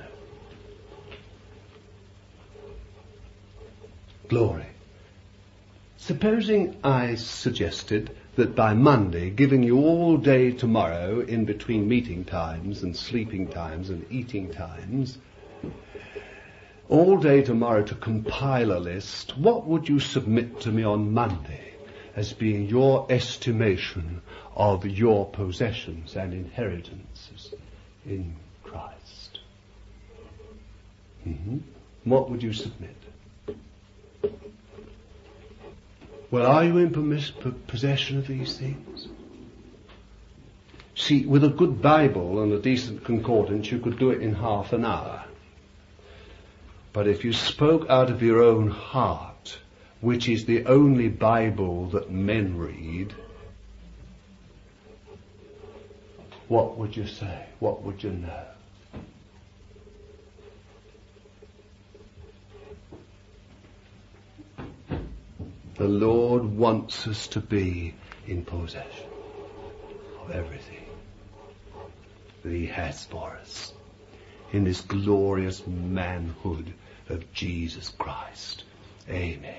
Glory. Supposing I suggested that by Monday, giving you all day tomorrow in between meeting times and sleeping times and eating times, all day tomorrow to compile a list, what would you submit to me on Monday as being your estimation of your possessions and inheritances in Christ? What would you submit? Well, are you in possession of these things? See, with a good Bible and a decent concordance, you could do it in half an hour. But if you spoke out of your own heart, which is the only Bible that men read, what would you say? What would you know? The Lord wants us to be in possession of everything that He has for us in this glorious manhood of Jesus Christ. Amen.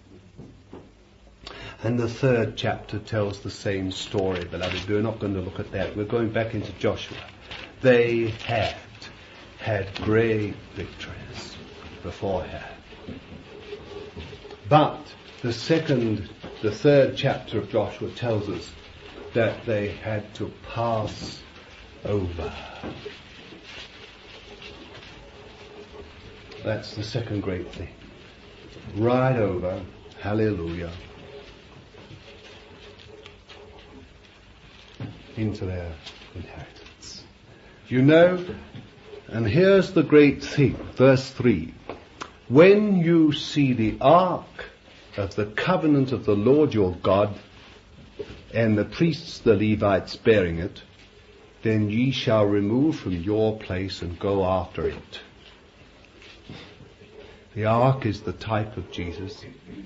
And the third chapter tells the same story, beloved. We're not going to look at that. We're going back into Joshua. They had great victories beforehand. But the third chapter of Joshua tells us that they had to pass over. That's the second great thing. Right over. Hallelujah. Into their inheritance. You know, and here's the great thing, verse 3. When you see the ark of the covenant of the Lord your God, and the priests the Levites bearing it, then ye shall remove from your place and go after it. The ark is the type of Jesus.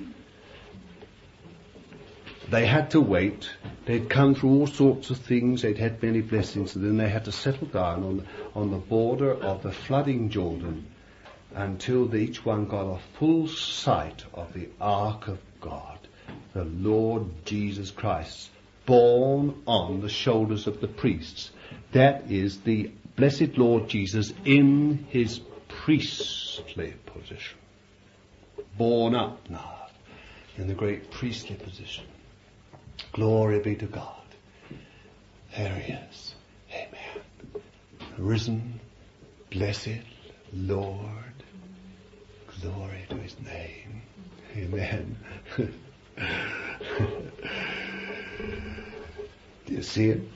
They had to wait. They'd come through all sorts of things. They'd had many blessings, and then they had to settle down on the border of the flooding Jordan until each one got a full sight of the ark of God, the Lord Jesus Christ, borne on the shoulders of the priests. That is the blessed Lord Jesus in His priestly position. Borne up now in the great priestly position. Glory be to God. There He is. Amen. Risen, blessed Lord. Glory to His name. Amen. Do you see it?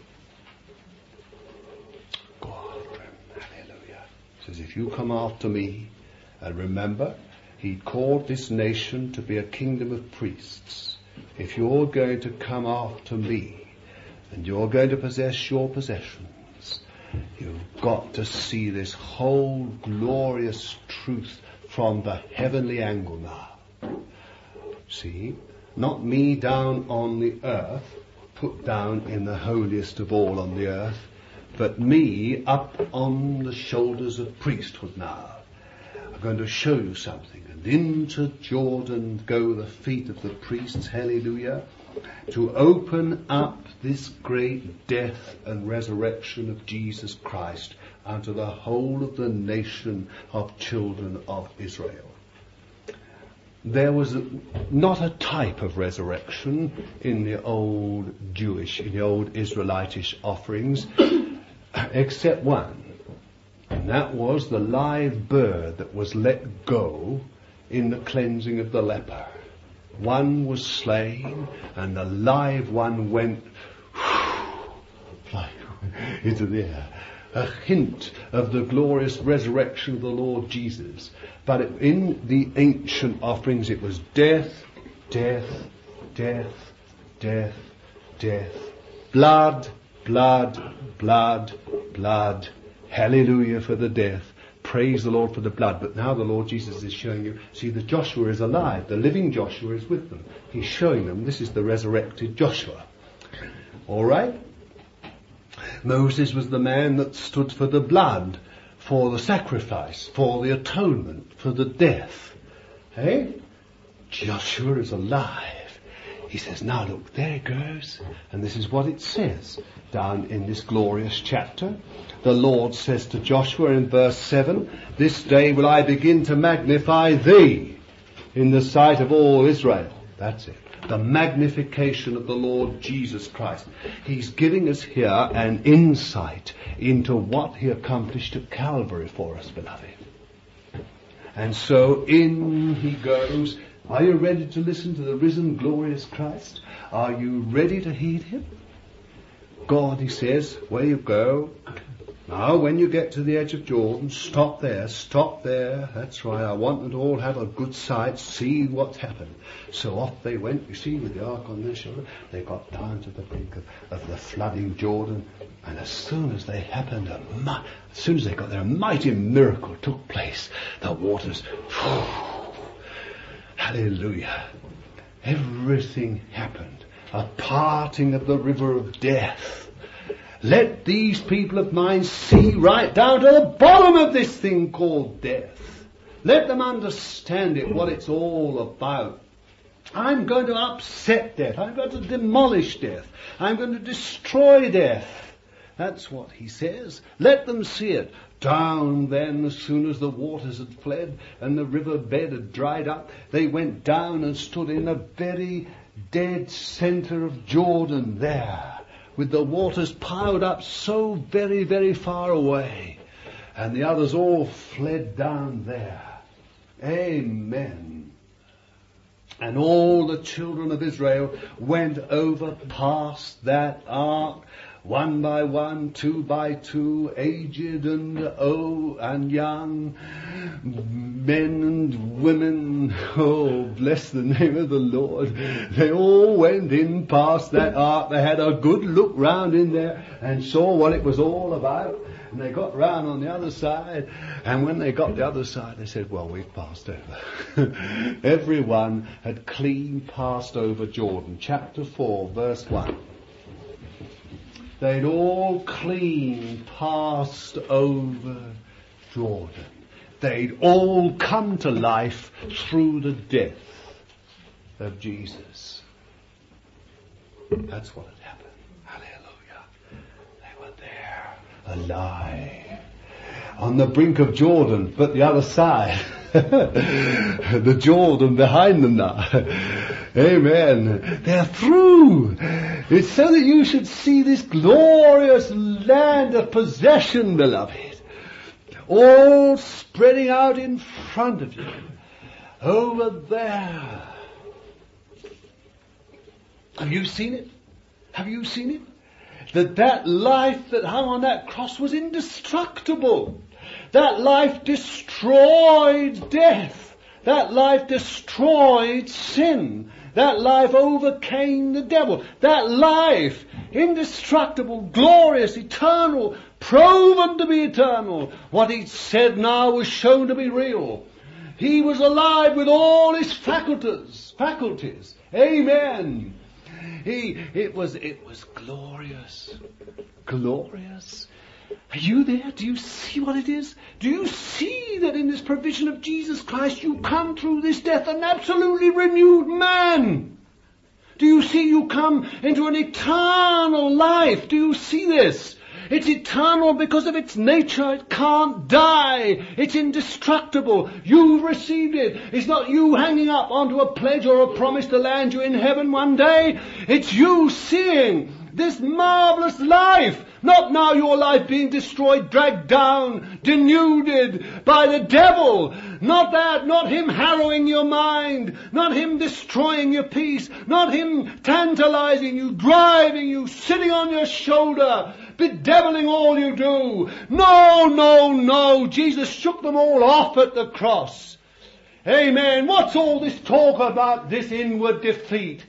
God, hallelujah. It says, if you come after me, and remember, He called this nation to be a kingdom of priests. If you're going to come after me, and you're going to possess your possessions, you've got to see this whole glorious truth from the heavenly angle now. See? Not me down on the earth, put down in the holiest of all on the earth, but me up on the shoulders of priesthood now. I'm going to show you something. And into Jordan go the feet of the priests, hallelujah, to open up this great death and resurrection of Jesus Christ unto the whole of the nation of children of Israel. There was not a type of resurrection in the old Israelitish offerings, except one. And that was the live bird that was let go in the cleansing of the leper. One was slain, and the live one went flying into the air. A hint of the glorious resurrection of the Lord Jesus. But in the ancient offerings it was death, death, death, death, death. Blood, blood, blood, blood. Hallelujah for the death. Praise the Lord for the blood. But now the Lord Jesus is showing you, see, the Joshua is alive. The living Joshua is with them. He's showing them this is the resurrected Joshua. All right? Moses was the man that stood for the blood, for the sacrifice, for the atonement, for the death. Hey? Joshua is alive. He says, now look, there it goes. And this is what it says down in this glorious chapter. The Lord says to Joshua in verse 7, this day will I begin to magnify thee in the sight of all Israel. That's it. The magnification of the Lord Jesus Christ. He's giving us here an insight into what he accomplished at Calvary for us, beloved. And so in he goes. Are you ready to listen to the risen, glorious Christ? Are you ready to heed him? God, he says, where you go. Now, when you get to the edge of Jordan, stop there, stop there. That's right, I want them to all have a good sight, see what's happened. So off they went, you see, with the ark on their shoulder. They got down to the brink of the flooding Jordan. And as soon as they happened, as soon as they got there, a mighty miracle took place. The waters, hallelujah. Everything happened. A parting of the river of death. Let these people of mine see right down to the bottom of this thing called death. Let them understand it, what it's all about. I'm going to upset death. I'm going to demolish death. I'm going to destroy death. That's what he says. Let them see it. Down then, as soon as the waters had fled and the river bed had dried up, they went down and stood in the very dead center of Jordan there, with the waters piled up so very, very far away. And the others all fled down there. Amen. And all the children of Israel went over past that ark, one by one, two by two, aged and old and young, men and women. Oh, bless the name of the Lord. They all went in past that ark. They had a good look round in there and saw what it was all about. And they got round on the other side. And when they got the other side, they said, well, we've passed over. Everyone had clean passed over Jordan. Chapter 4, verse 1. They'd all clean passed over Jordan. They'd all come to life through the death of Jesus. That's what had happened. Hallelujah. They were there, alive, on the brink of Jordan, but the other side. The Jordan behind them now. Amen. They're through. It's so that you should see this glorious land of possession, beloved, all spreading out in front of you. Over there. Have you seen it? Have you seen it? That life that hung on that cross was indestructible. That life destroyed death. That life destroyed sin. That life overcame the devil. That life, indestructible, glorious, eternal, proven to be eternal. What he said now was shown to be real. He was alive with all his faculties. Amen. It was glorious. Glorious. Are you there? Do you see what it is? Do you see that in this provision of Jesus Christ you come through this death an absolutely renewed man? Do you see you come into an eternal life? Do you see this? It's eternal because of its nature. It can't die. It's indestructible. You've received it. It's not you hanging up onto a pledge or a promise to land you in heaven one day. It's you seeing this marvelous life. Not now your life being destroyed, dragged down, denuded by the devil. Not that, not him harrowing your mind, not him destroying your peace, not him tantalizing you, driving you, sitting on your shoulder, bedeviling all you do. No, no, no. Jesus shook them all off at the cross. Amen. What's all this talk about this inward defeat?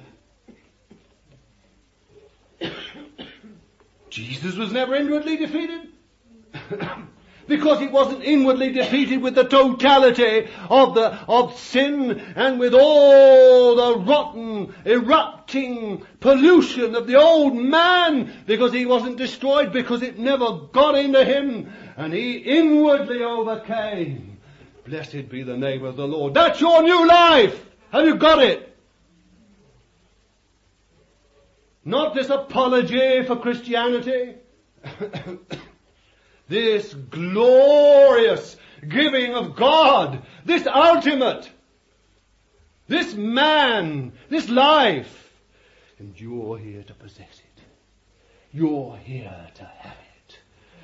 Jesus was never inwardly defeated. Because he wasn't inwardly defeated with the totality of sin and with all the rotten, erupting pollution of the old man, because he wasn't destroyed, because it never got into him, and he inwardly overcame. Blessed be the name of the Lord. That's your new life. Have you got it? Not this apology for Christianity. This glorious giving of God. This ultimate. This man. This life. And you're here to possess it. You're here to have it.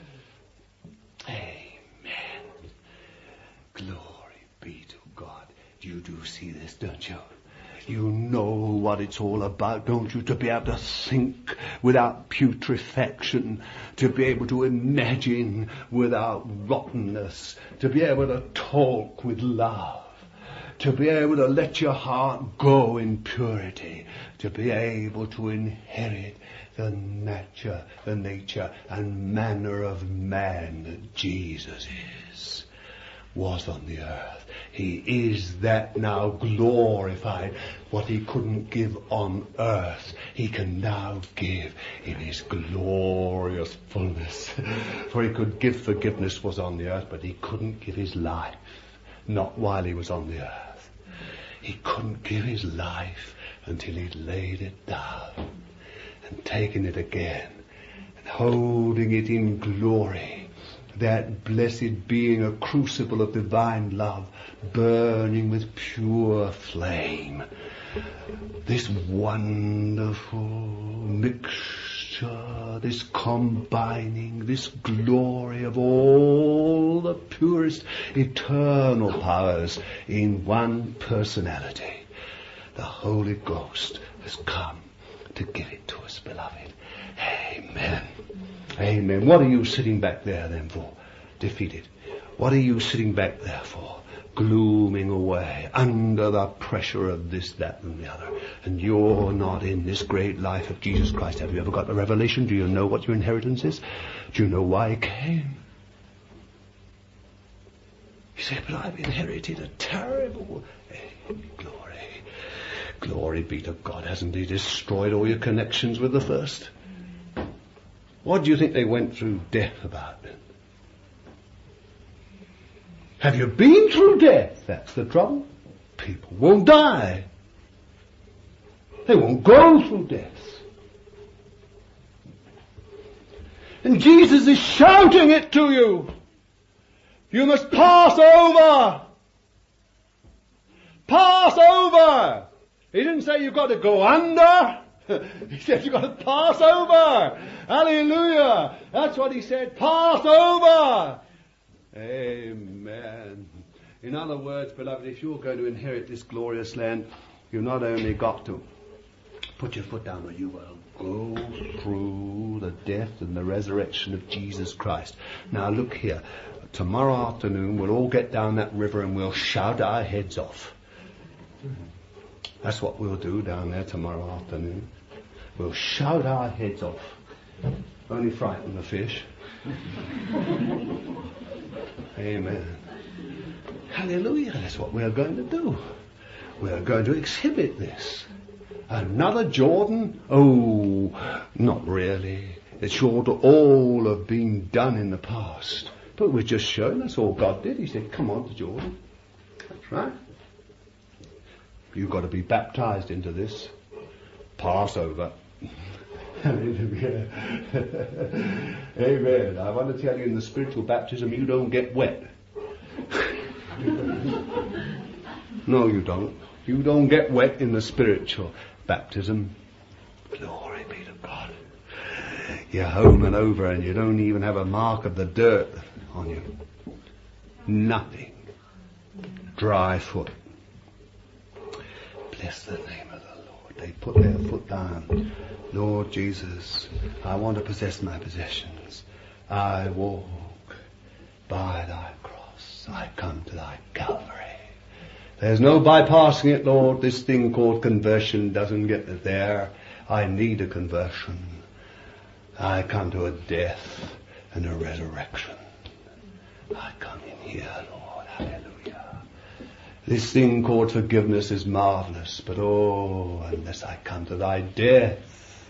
Amen. Glory be to God. You do see this, don't you? You know what it's all about, don't you? To be able to think without putrefaction, to be able to imagine without rottenness, to be able to talk with love, to be able to let your heart go in purity, to be able to inherit the nature and manner of man that Jesus was on the earth. He is that now glorified. What he couldn't give on earth, he can now give in his glorious fullness. For he could give forgiveness was on the earth, but he couldn't give his life. Not while he was on the earth. He couldn't give his life until he'd laid it down and taken it again and holding it in glory. That blessed being, a crucible of divine love, burning with pure flame. This wonderful mixture, this combining, this glory of all the purest eternal powers in one personality. The Holy Ghost has come to give it to us, beloved. Amen. Amen. What are you sitting back there then for? Defeated. What are you sitting back there for? Glooming away under the pressure of this, that and the other. And you're not in this great life of Jesus Christ. Have you ever got the revelation? Do you know what your inheritance is? Do you know why it came? You say, but I've inherited a terrible... Glory. Glory be to God. Hasn't he destroyed all your connections with the first? What do you think they went through death about then? Have you been through death? That's the trouble. People won't die. They won't go through death. And Jesus is shouting it to you. You must pass over. Pass over. He didn't say you've got to go under. He said you've got to pass over. Hallelujah. That's what he said. Pass over. Amen. In other words, beloved, if you're going to inherit this glorious land, you've not only got to put your foot down, but you will go through the death and the resurrection of Jesus Christ. Now look here. Tomorrow afternoon we'll all get down that river and we'll shout our heads off. That's what we'll do down there tomorrow afternoon. We'll shout our heads off. Only frighten the fish. Amen. Hallelujah. That's what we're going to do. We're going to exhibit this. Another Jordan? Oh, not really. It should all have been done in the past. But we're just showing that's all God did. He said, come on to Jordan. That's right. You've got to be baptized into this. Passover. Hallelujah. Amen. I want to tell you, in the spiritual baptism, you don't get wet. No, you don't. You don't get wet in the spiritual baptism. Glory be to God. You're home and over and you don't even have a mark of the dirt on you. Nothing. dry foot. Bless the name of the Lord. They put their foot down. Lord Jesus, I want to possess my possessions. I walk by thy cross. I come to thy Calvary. There's no bypassing it, Lord. This thing called conversion doesn't get it there. I need a conversion. I come to a death and a resurrection. I come in here, Lord. Hallelujah. This thing called forgiveness is marvelous, but oh, unless I come to thy death.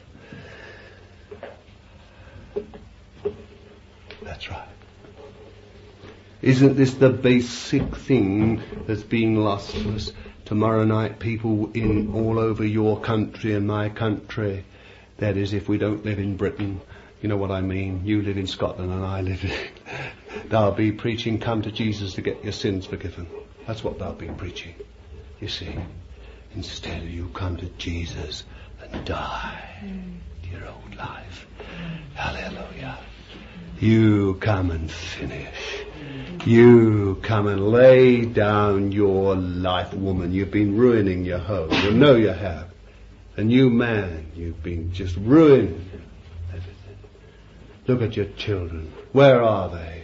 That's right. Isn't this the basic thing that's being lost to us? Tomorrow night, people in all over your country and my country, that is, if we don't live in Britain, you know what I mean, you live in Scotland and I live in... They'll be preaching, come to Jesus to get your sins forgiven. That's what they'll be preaching, you see. Instead, you come to Jesus and die your old life. Hallelujah. You come and finish. You come and lay down your life, woman. You've been ruining your home. You know you have. And you, man, you've been just ruining everything. Look at your children. Where are they?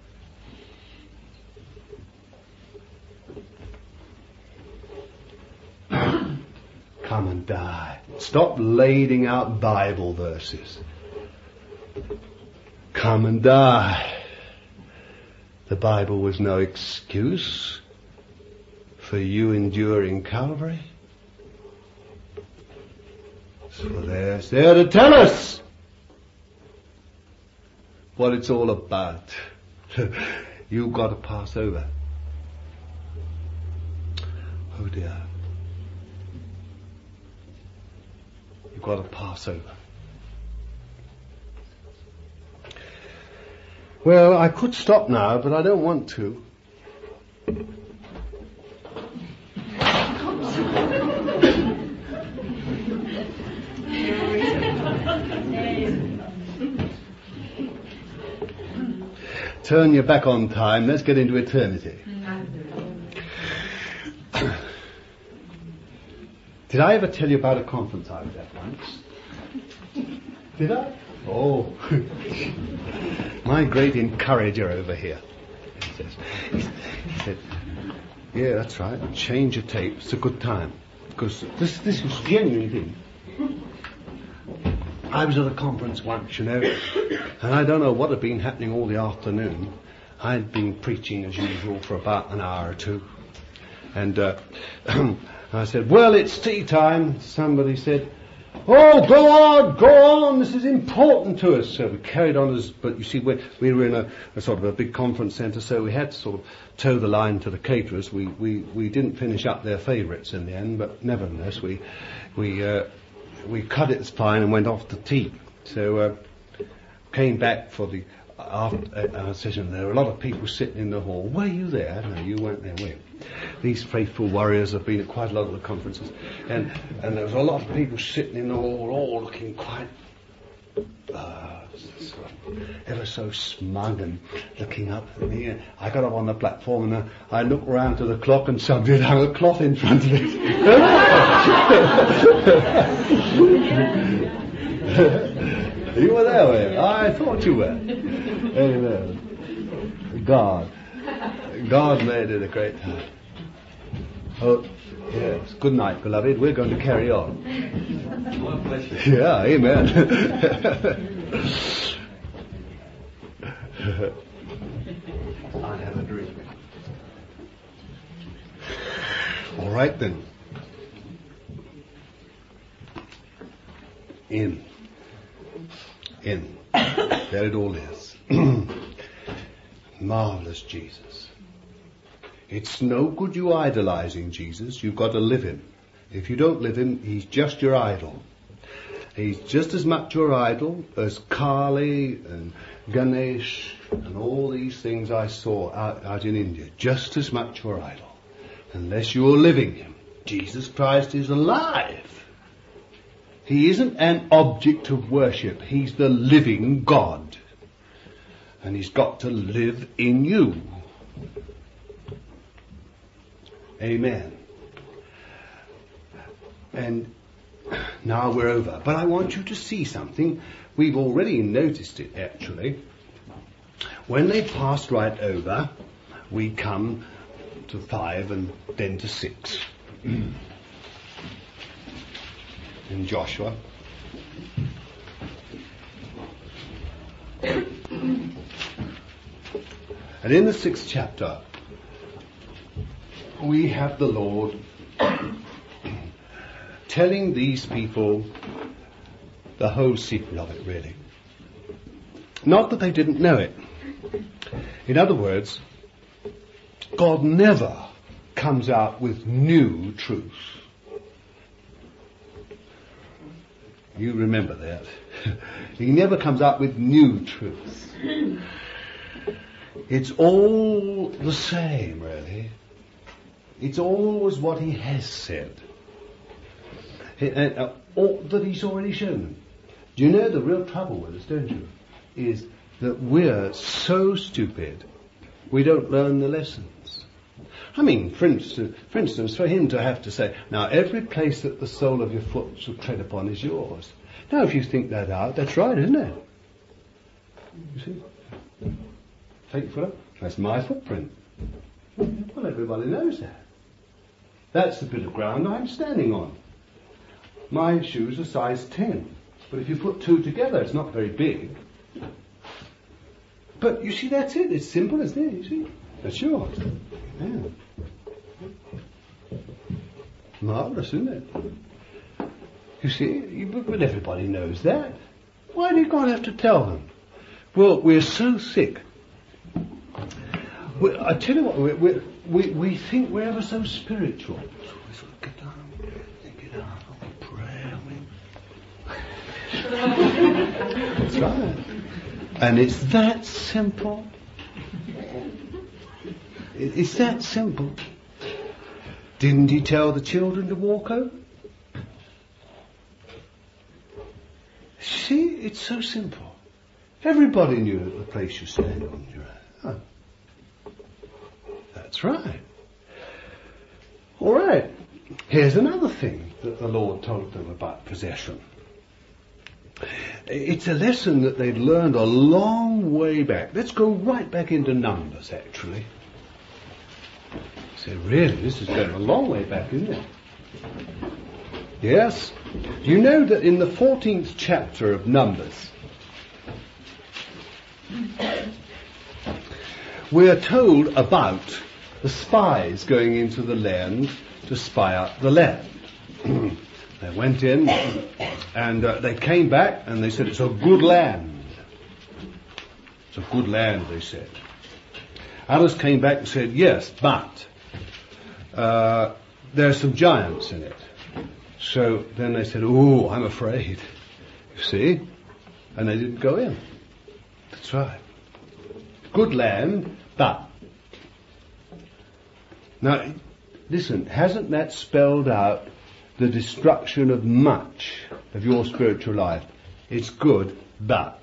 Come and die. Stop lading out Bible verses. Come and die. The Bible was no excuse for you enduring Calvary. So it's there to tell us what it's all about. You've got to pass over. Oh dear. You've got to pass over. Well, I could stop now, but I don't want to. Turn your back on time. Let's get into eternity. Did I ever tell you about a conference I was at once? Did I? Oh, my great encourager over here. He said, yeah, that's right, change your tape, it's a good time. Because this is genuine thing. I was at a conference once, you know, and I don't know what had been happening all the afternoon. I'd been preaching as usual for about an hour or two. And I said, well, it's tea time. Somebody said, oh, go on, this is important to us. So we carried on but you see, we were in a sort of a big conference centre, so we had to sort of toe the line to the caterers. We didn't finish up their favourites in the end, but nevertheless, we cut it fine and went off to tea. So came back for the after session. There were a lot of people sitting in the hall. Were you there? No, you weren't there, were you? These faithful warriors have been at quite a lot of the conferences, and there was a lot of people sitting in the hall, all looking quite ever so smug and looking up at me. And I got up on the platform and I looked round to the clock, and somebody had hung a cloth in front of it. You were there, were you? I thought you were. Amen. God made it a great time. Oh, yes. Good night, beloved. We're going to carry on. Yeah, amen. I have a drink. All right then. In. There it all is. Marvelous Jesus. It's no good you idolizing Jesus. You've got to live him. If you don't live him, he's just your idol. He's just as much your idol as Kali and Ganesh and all these things I saw out in India. Just as much your idol. Unless you're living him. Jesus Christ is alive. He isn't an object of worship. He's the living God. And he's got to live in you. Amen. And now we're over. But I want you to see something. We've already noticed it, actually. When they passed right over, we come to 5 and then to 6. In Joshua. And in the 6th chapter, we have the Lord telling these people the whole secret of it, really. Not that they didn't know it. In other words, God never comes out with new truth. You remember that. He never comes out with new truth. It's all the same, really. It's always what he has said. Or that he's already shown them. Do you know the real trouble with us, don't you? Is that we're so stupid we don't learn the lessons. I mean, for instance, for him to have to say, now every place that the sole of your foot shall tread upon is yours. Now if you think that out, that's right, isn't it? You see? Take your foot up. That's my footprint. Well, everybody knows that. That's the bit of ground I'm standing on. My shoes are size 10. But if you put 2 together, it's not very big. But you see, that's it. It's simple, isn't it? You see? That's yours. Yeah. Marvellous, isn't it? You see, but everybody knows that. Why do God have to tell them? Well, we're so sick. I tell you what, we think we're ever so spiritual. So we sort of get down, we pray, That's right. And it's that simple. It's that simple. Didn't he tell the children to walk over? See, it's so simple. Everybody knew the place you stand on. Huh. That's right. All right. Here's another thing that the Lord told them about possession. It's a lesson that they'd learned a long way back. Let's go right back into Numbers, actually. So really, this is going a long way back, isn't it? Yes. You know that in the 14th chapter of Numbers, we're told about the spies going into the land to spy out the land. They went in and they came back and they said, it's a good land. It's a good land, they said. Others came back and said, yes, but there are some giants in it. So then they said, oh, I'm afraid. You see? And they didn't go in. That's right. Good land, but. Now, listen, hasn't that spelled out the destruction of much of your spiritual life? It's good, but.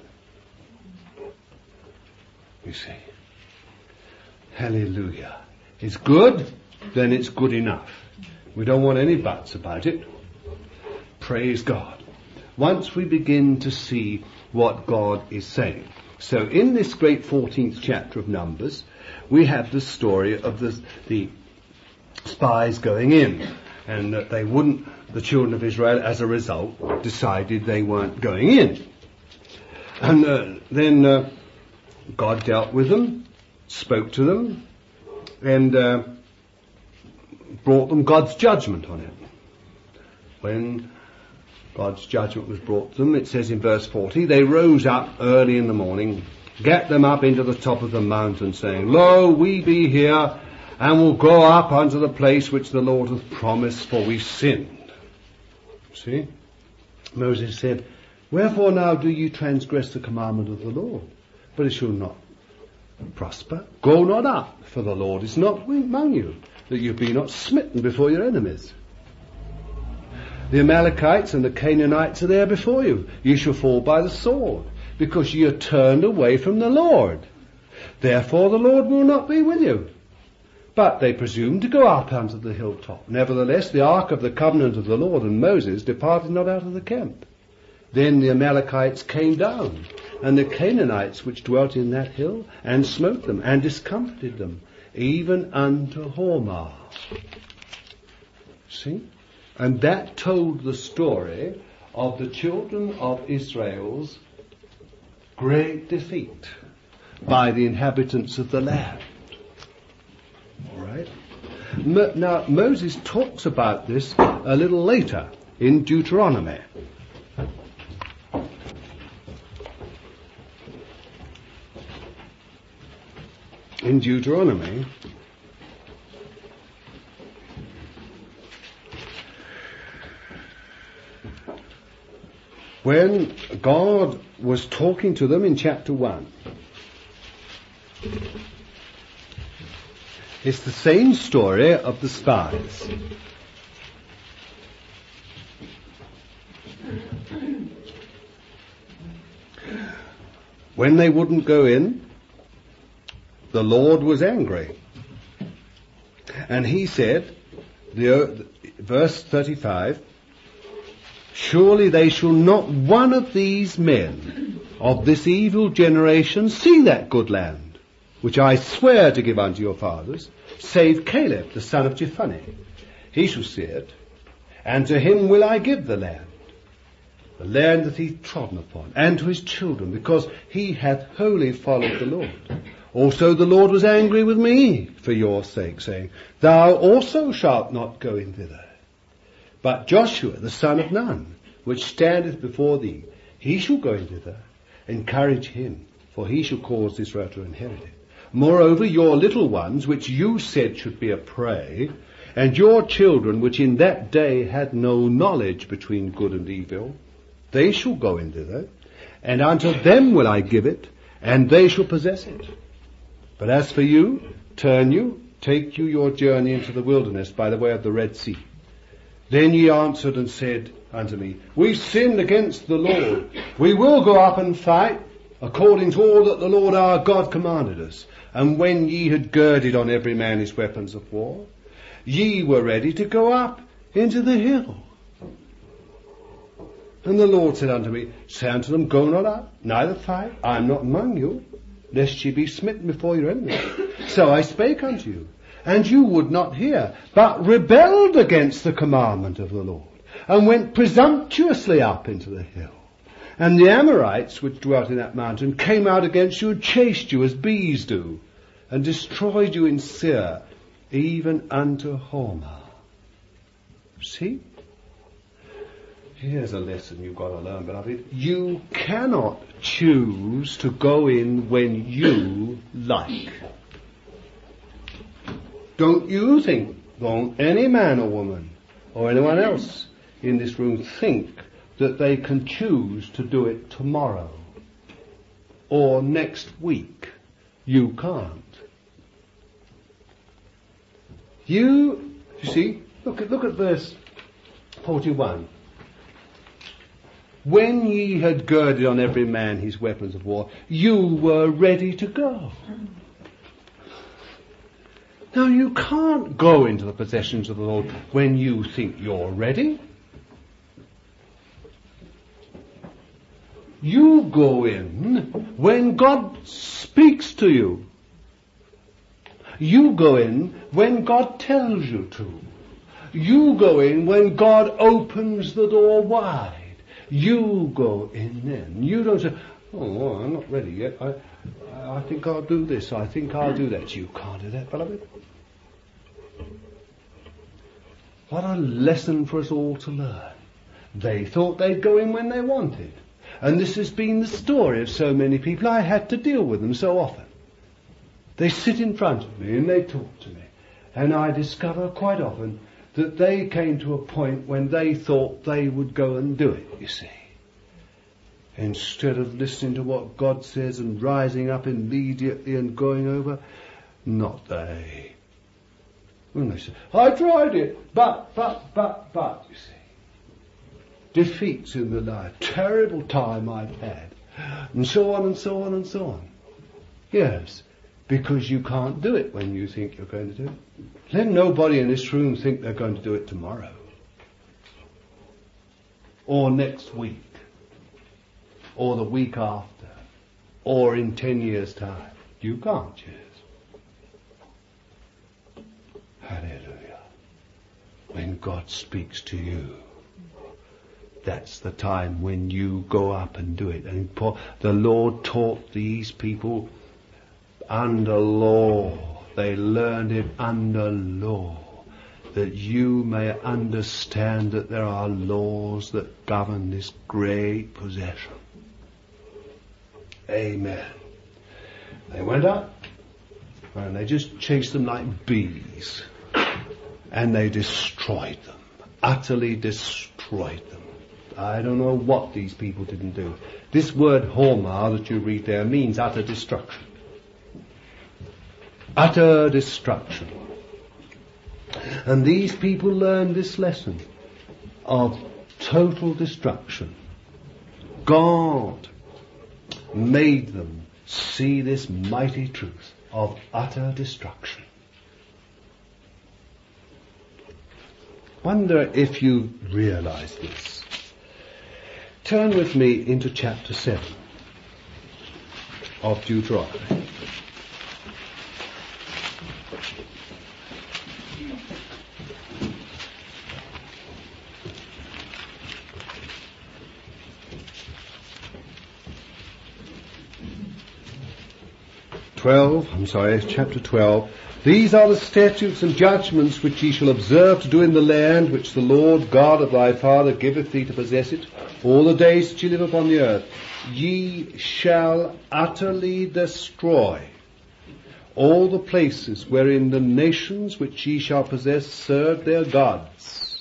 You see. Hallelujah. It's good, then it's good enough. We don't want any buts about it. Praise God. Once we begin to see what God is saying. So in this great 14th chapter of Numbers, we have the story of the spies going in. And that they wouldn't, the children of Israel, as a result, decided they weren't going in. And then God dealt with them, spoke to them, and brought them God's judgment on it. When God's judgment was brought to them, it says in verse 40, they rose up early in the morning, gat them up into the top of the mountain, saying, Lo, we be here, and will go up unto the place which the Lord hath promised, for we sinned. See? Moses said, Wherefore now do ye transgress the commandment of the Lord? But it shall not prosper. Go not up, for the Lord is not among you, that you be not smitten before your enemies. The Amalekites and the Canaanites are there before you. Ye shall fall by the sword, because ye are turned away from the Lord. Therefore the Lord will not be with you. But they presumed to go up unto the hilltop. Nevertheless, the ark of the covenant of the Lord and Moses departed not out of the camp. Then the Amalekites came down, and the Canaanites which dwelt in that hill, and smote them, and discomfited them, even unto Hormah. See? And that told the story of the children of Israel's great defeat by the inhabitants of the land. All right? Now, Moses talks about this a little later in Deuteronomy. In Deuteronomy, when God was talking to them in chapter 1, it's the same story of the spies. When they wouldn't go in, the Lord was angry. And he said, verse 35, surely they shall not one of these men of this evil generation see that good land, which I swear to give unto your fathers, save Caleb the son of Jephunneh. He shall see it, and to him will I give the land that he trodden upon, and to his children, because he hath wholly followed the Lord. Also the Lord was angry with me for your sake, saying, thou also shalt not go in thither. But Joshua the son of Nun, which standeth before thee, he shall go in thither. Encourage him, for he shall cause Israel to inherit it. Moreover, your little ones, which you said should be a prey, and your children, which in that day had no knowledge between good and evil, they shall go in thither, and unto them will I give it, and they shall possess it. But as for you, turn you, take you your journey into the wilderness by the way of the Red Sea. Then ye answered and said unto me, we sinned against the Lord. We will go up and fight, according to all that the Lord our God commanded us. And when ye had girded on every man his weapons of war, ye were ready to go up into the hill. And the Lord said unto me, say unto them, go not up, neither fight, I am not among you, lest ye be smitten before your enemies. So I spake unto you, and you would not hear, but rebelled against the commandment of the Lord, and went presumptuously up into the hill. And the Amorites which dwelt in that mountain came out against you and chased you as bees do, and destroyed you in Seir, even unto Hormah. See? Here's a lesson you've got to learn, beloved. You cannot choose to go in when you like. Don't you think, don't any man or woman or anyone else in this room think that they can choose to do it tomorrow or next week. You can't. You see, look at verse 41. When ye had girded on every man his weapons of war, you were ready to go. Now you can't go into the possessions of the Lord when you think you're ready. You go in when God speaks to you. You go in when God tells you to. You go in when God opens the door wide. You go in then. You don't say, oh, I'm not ready yet. I think I'll do this. I think I'll do that. You can't do that, beloved. What a lesson for us all to learn. They thought they'd go in when they wanted. And this has been the story of so many people. I had to deal with them so often. They sit in front of me and they talk to me. And I discover quite often that they came to a point when they thought they would go and do it, you see. Instead of listening to what God says and rising up immediately and going over, not they. When they say, I tried it, but, you see. Defeats in the life, terrible time I've had, and so on and so on and so on. Yes, because you can't do it when you think you're going to do it. Let nobody in this room think they're going to do it tomorrow, or next week, or the week after, or in 10 years' time. You can't choose. Hallelujah. When God speaks to you, that's the time when you go up and do it. And the Lord taught these people under law. They learned it under law, that you may understand that there are laws that govern this great possession. Amen. They went up and they just chased them like bees, and they destroyed them, utterly destroyed them. I don't know what these people didn't do. This word hormah that you read there means utter destruction. Utter destruction. And these people learned this lesson of total destruction. God made them see this mighty truth of utter destruction. Wonder if you realize this. Turn with me into chapter 7 of Deuteronomy. Chapter 12. These are the statutes and judgments which ye shall observe to do in the land which the Lord God of thy father giveth thee to possess it, all the days that ye live upon the earth. Ye shall utterly destroy all the places wherein the nations which ye shall possess serve their gods.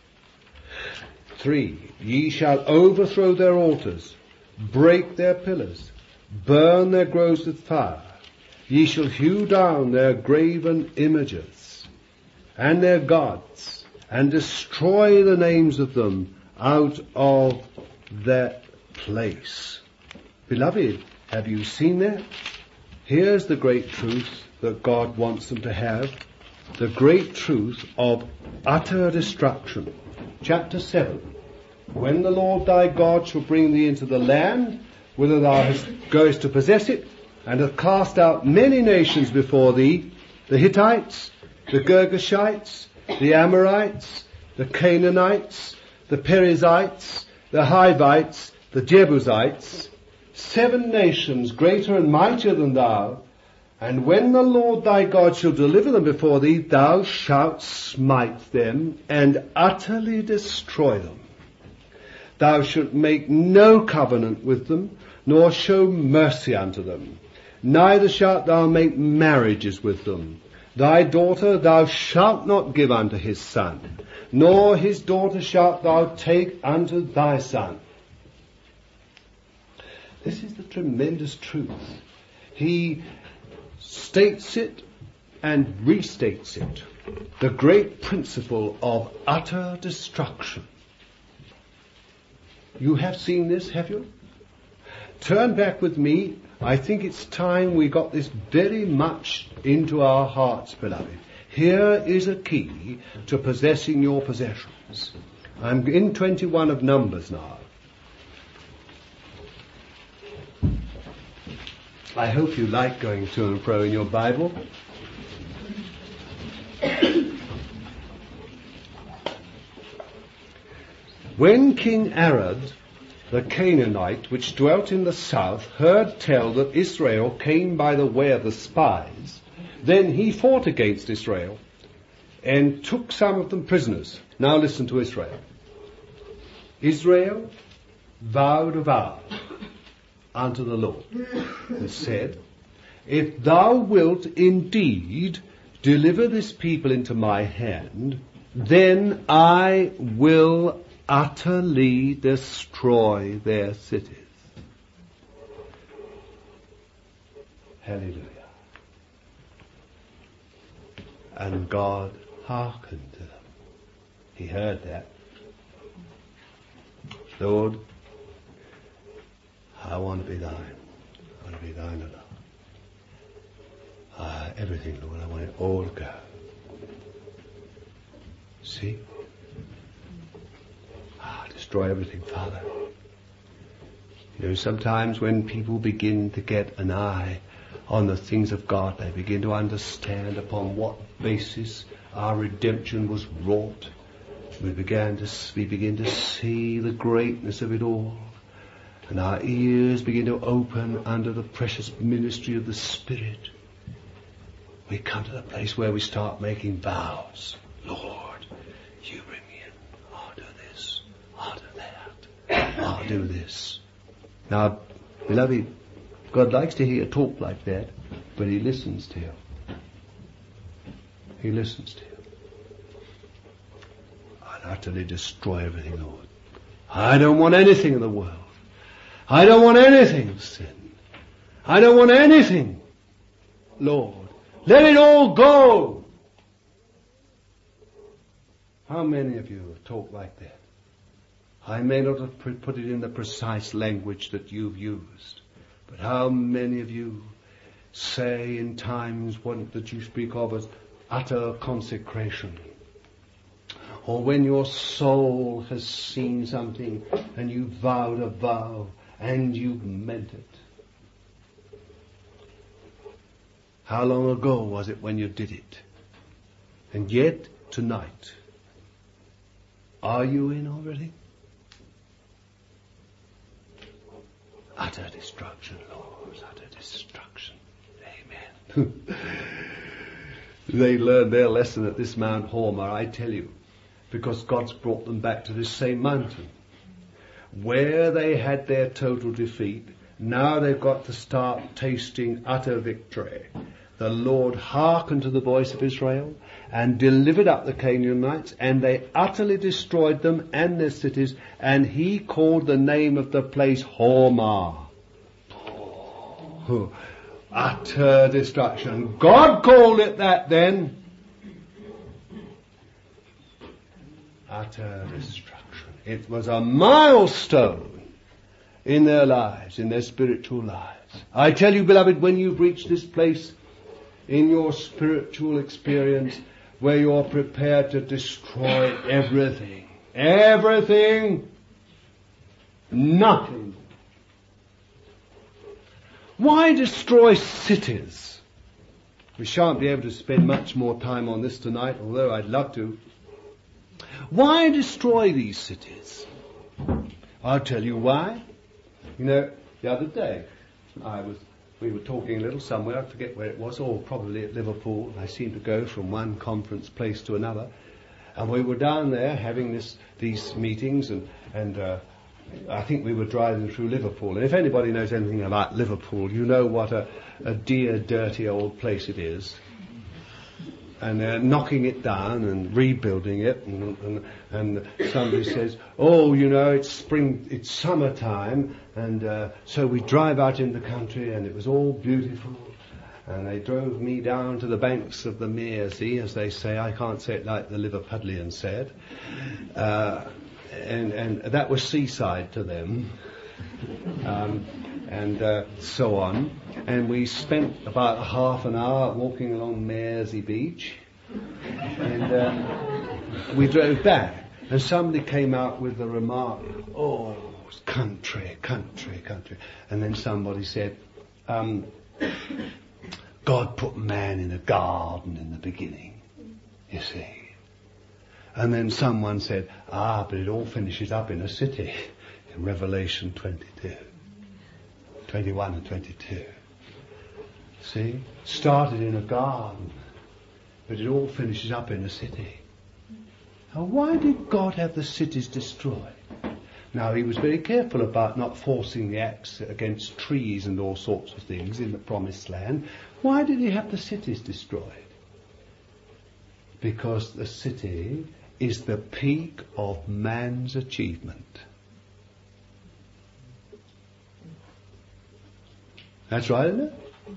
3. Ye shall overthrow their altars, break their pillars, burn their groves with fire. Ye shall hew down their graven images and their gods, and destroy the names of them out of that place. Beloved, have you seen that? Here's the great truth that God wants them to have. The great truth of utter destruction. Chapter 7. When the Lord thy God shall bring thee into the land, whither thou goest to possess it, and hath cast out many nations before thee, the Hittites, the Girgashites, the Amorites, the Canaanites, the Perizzites, the Hivites, the Jebusites, 7 nations greater and mightier than thou, and when the Lord thy God shall deliver them before thee, thou shalt smite them and utterly destroy them. Thou shalt make no covenant with them, nor show mercy unto them. Neither shalt thou make marriages with them. Thy daughter thou shalt not give unto his son, nor his daughter shalt thou take unto thy son. This is the tremendous truth. He states it and restates it. The great principle of utter destruction. You have seen this, have you? Turn back with me. I think it's time we got this very much into our hearts, beloved. Here is a key to possessing your possessions. I'm in 21 of Numbers now. I hope you like going to and fro in your Bible. When King Arad, the Canaanite, which dwelt in the south, heard tell that Israel came by the way of the spies, then he fought against Israel and took some of them prisoners. Now listen to Israel. Israel vowed a vow unto the Lord and said, if thou wilt indeed deliver this people into my hand, then I will utterly destroy their cities. Hallelujah. And God hearkened to them. He heard that. Lord, I want to be thine. I want to be thine alone. Everything, Lord, I want it all to go. See? Destroy everything, Father. You know, sometimes when people begin to get an eye on the things of God, they begin to understand upon what basis our redemption was wrought. We begin to see the greatness of it all. And our ears begin to open under the precious ministry of the Spirit. We come to the place where we start making vows. Lord, you bring me in. I'll do this. I'll do that. I'll do this. Now, beloved, God likes to hear talk like that, but He listens to you. He listens to you. I'll utterly destroy everything, Lord. I don't want anything in the world. I don't want anything of sin. I don't want anything, Lord. Let it all go. How many of you talk like that? I may not have put it in the precise language that you've used, but how many of you say in times that you speak of as utter consecration? Or when your soul has seen something and you vowed a vow and you've meant it. How long ago was it when you did it? And yet, tonight, are you in already? Utter destruction, Lord, utter destruction. Amen. They learned their lesson at this Mount Hormah, I tell you, because God's brought them back to this same mountain. Where they had their total defeat, now they've got to start tasting utter victory. The Lord hearkened to the voice of Israel and delivered up the Canaanites, and they utterly destroyed them and their cities, and He called the name of the place Hormah. Oh, utter destruction. God called it that then. Utter destruction. It was a milestone in their lives, in their spiritual lives. I tell you, beloved, when you've reached this place in your spiritual experience where you're prepared to destroy everything, nothing. Why destroy cities? We shan't be able to spend much more time on this tonight, although I'd love to. Why destroy these cities? I'll tell you why. You know, the other day we were talking a little somewhere, I forget where it was, or probably at Liverpool. I seemed to go from one conference place to another. And we were down there having these meetings, and I think we were driving through Liverpool. And if anybody knows anything about Liverpool, you know what a dear, dirty old place it is. And they're knocking it down and rebuilding it, and somebody says, oh, you know, it's summertime, and so we drive out in the country, and it was all beautiful, and they drove me down to the banks of the Mersey, as they say. I can't say it like the Liverpudlians said, and that was seaside to them, and so on. And we spent about half an hour walking along Mersey Beach, and we drove back, and somebody came out with the remark, oh, country, country, country. And then somebody said, God put man in a garden in the beginning, you see. And then someone said, but it all finishes up in a city, in Revelation 21 and 22. See? Started in a garden, but it all finishes up in a city. Now, why did God have the cities destroyed? Now, He was very careful about not forcing the axe against trees and all sorts of things in the promised land. Why did He have the cities destroyed? Because the city is the peak of man's achievement. That's right, isn't it?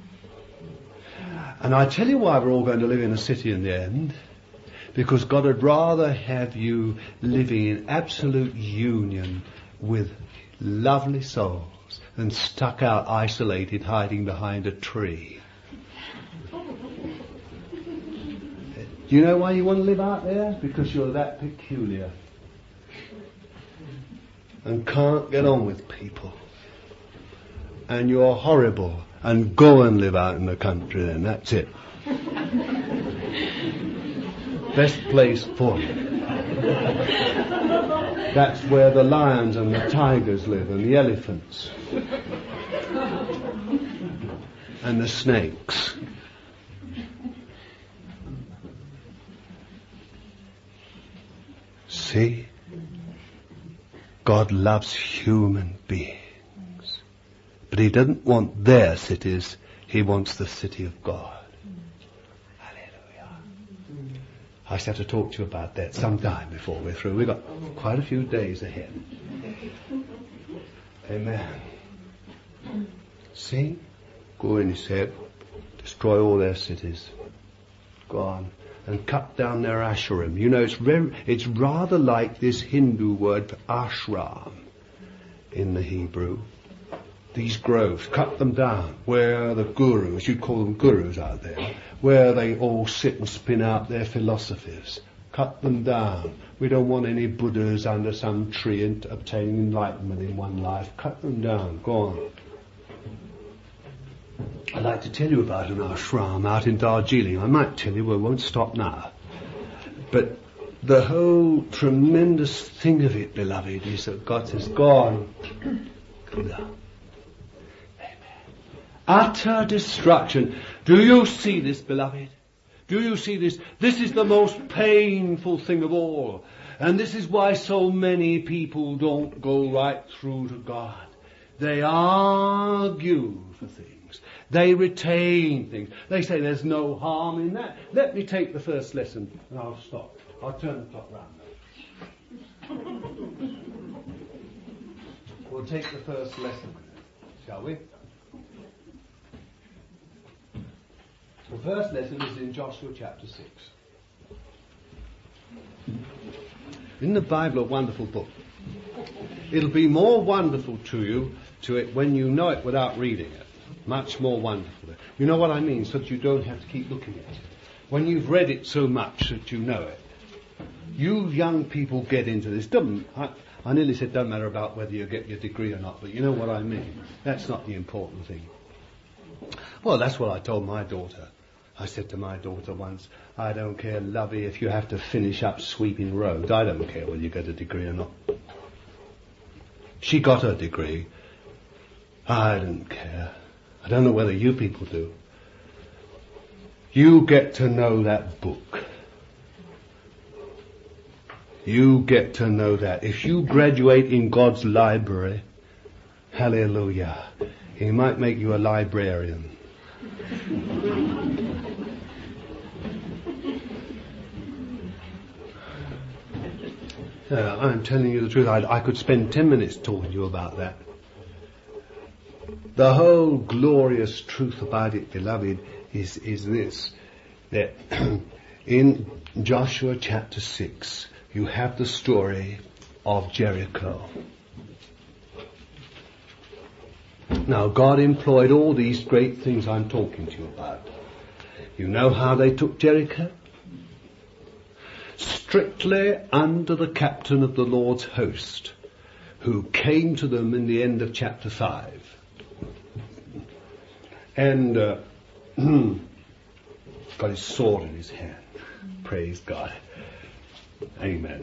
And I tell you why we're all going to live in a city in the end. Because God would rather have you living in absolute union with lovely souls than stuck out, isolated, hiding behind a tree. Do you know why you want to live out there? Because you're that peculiar. And can't get on with people. And you're horrible. And go and live out in the country then, that's it. Best place for you. That's where the lions and the tigers live, and the elephants. And the snakes. See? God loves human beings. But he doesn't want their cities, he wants the city of God. Hallelujah. I shall have to talk to you about that sometime before we're through. We've got quite a few days ahead. Amen. See? Go in, he said, destroy all their cities. Go on. And cut down their asherim. You know, it's rather like this Hindu word for ashram in the Hebrew. These groves, cut them down, where the gurus, you'd call them gurus out there, where they all sit and spin out their philosophies. Cut them down. We don't want any Buddhas under some tree obtaining enlightenment in one life. Cut them down. Go on. I'd like to tell you about an ashram out in Darjeeling. I might tell you, but I won't stop now. But the whole tremendous thing of it, beloved, is that God says, go on, come down. Utter destruction. Do you see this, beloved? Do you see this? This is the most painful thing of all. And this is why so many people don't go right through to God. They argue for things. They retain things. They say there's no harm in that. Let me take the first lesson and I'll stop. I'll turn the clock round. We'll take the first lesson, shall we? The first lesson is in Joshua chapter 6. In the Bible, a wonderful book. It'll be more wonderful to it when you know it without reading it. Much more wonderful. You know what I mean, so that you don't have to keep looking at it. When you've read it so much that you know it. You young people get into this. I nearly said doesn't matter about whether you get your degree or not, but you know what I mean. That's not the important thing. Well, that's what I told my daughter. I said to my daughter once, I don't care, lovey, if you have to finish up sweeping roads. I don't care whether you get a degree or not. She got her degree. I don't care. I don't know whether you people do. You get to know that book. You get to know that. If you graduate in God's library, hallelujah, He might make you a librarian. I'm telling you the truth. I could spend 10 minutes talking to you about that. The whole glorious truth about it, beloved, is this, that in Joshua chapter 6, you have the story of Jericho. Now, God employed all these great things I'm talking to you about. You know how they took Jericho? Strictly under the captain of the Lord's host, who came to them in the end of chapter 5. And got his sword in his hand. Praise God. Amen.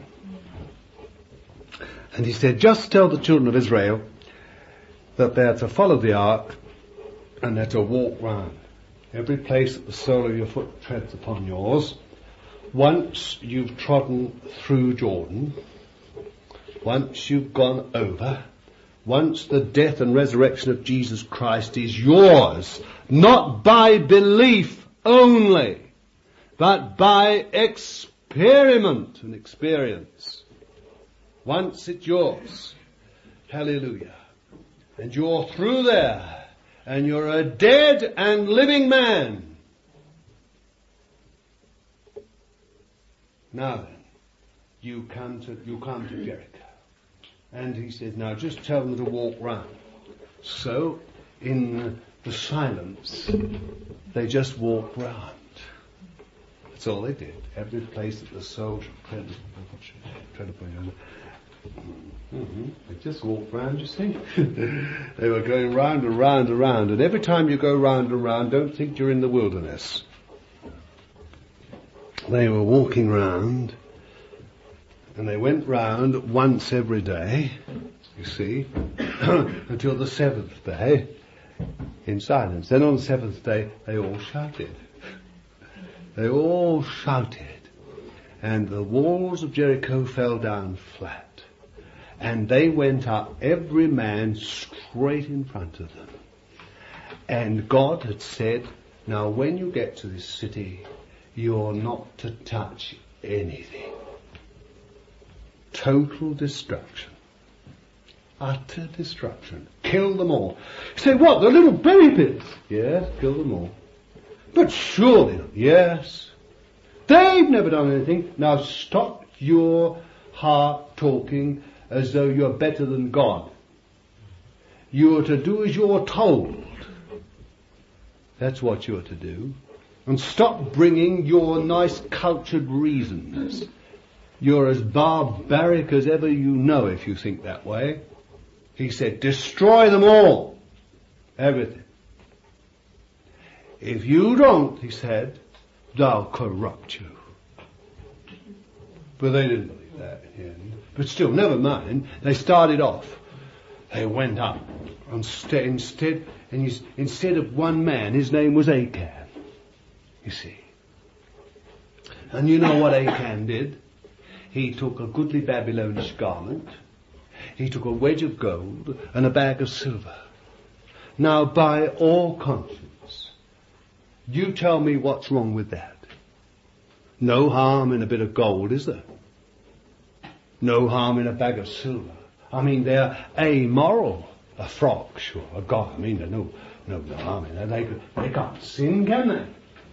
And he said, just tell the children of Israel that they're to follow the ark and they're to walk round every place that the sole of your foot treads upon yours. Once you've trodden through Jordan, once you've gone over, once the death and resurrection of Jesus Christ is yours, not by belief only, but by experiment and experience. Once it's yours. Hallelujah. And you're through there, and you're a dead and living man. Now then, you come to Jericho. And he said, now just tell them to walk round. So, in the silence, they just walk round. That's all they did. Every place that the soldier tread upon. They just walked round, you see. They were going round and round and round. And every time you go round and round, don't think you're in the wilderness. They were walking round, and they went round once every day, you see, until the seventh day, in silence. Then on the seventh day, they all shouted. They all shouted, and the walls of Jericho fell down flat. And they went up, every man straight in front of them. And God had said, now when you get to this city, you're not to touch anything. Total destruction. Utter destruction. Kill them all. You say, what, the little babies? Yes, kill them all. But surely not. Yes. They've never done anything. Now stop your heart talking as though you're better than God. You are to do as you're told. That's what you're to do. And stop bringing your nice cultured reasons. You're as barbaric as ever you know if you think that way. He said, destroy them all. Everything. If you don't, he said, they'll corrupt you. But they didn't believe that in the end. But still, never mind. They started off. They went up. Instead of one man, his name was Achan. You see. And you know what Achan did? He took a goodly Babylonish garment. He took a wedge of gold and a bag of silver. Now, by all conscience, you tell me what's wrong with that. No harm in a bit of gold, is there? No harm in a bag of silver. I mean, they're amoral. A frock, sure. A god, I mean, no harm in that. They can't sin, can they?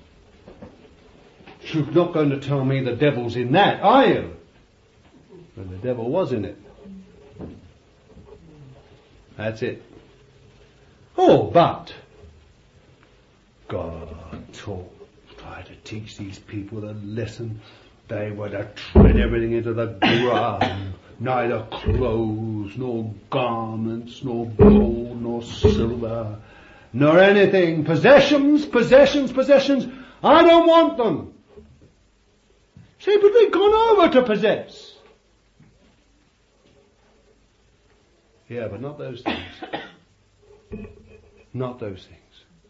You're not going to tell me the devil's in that, are you? Well, the devil was in it. That's it. Oh, but God tried to teach these people a lesson. They were to tread everything into the ground. Neither clothes, nor garments, nor gold, nor silver, nor anything. Possessions. I don't want them. See, but they've gone over to possess. Yeah, but not those things. Not those things.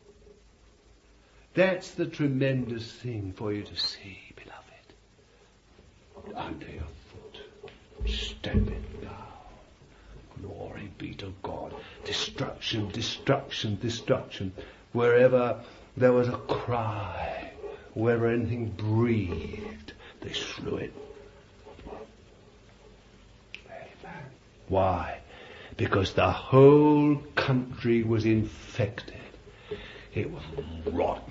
That's the tremendous thing for you to see, beloved. Under your foot. Stepping down. Glory be to God. Destruction. Wherever there was a cry, wherever anything breathed, they slew it. Amen. Why? Because the whole country was infected. It was rotten.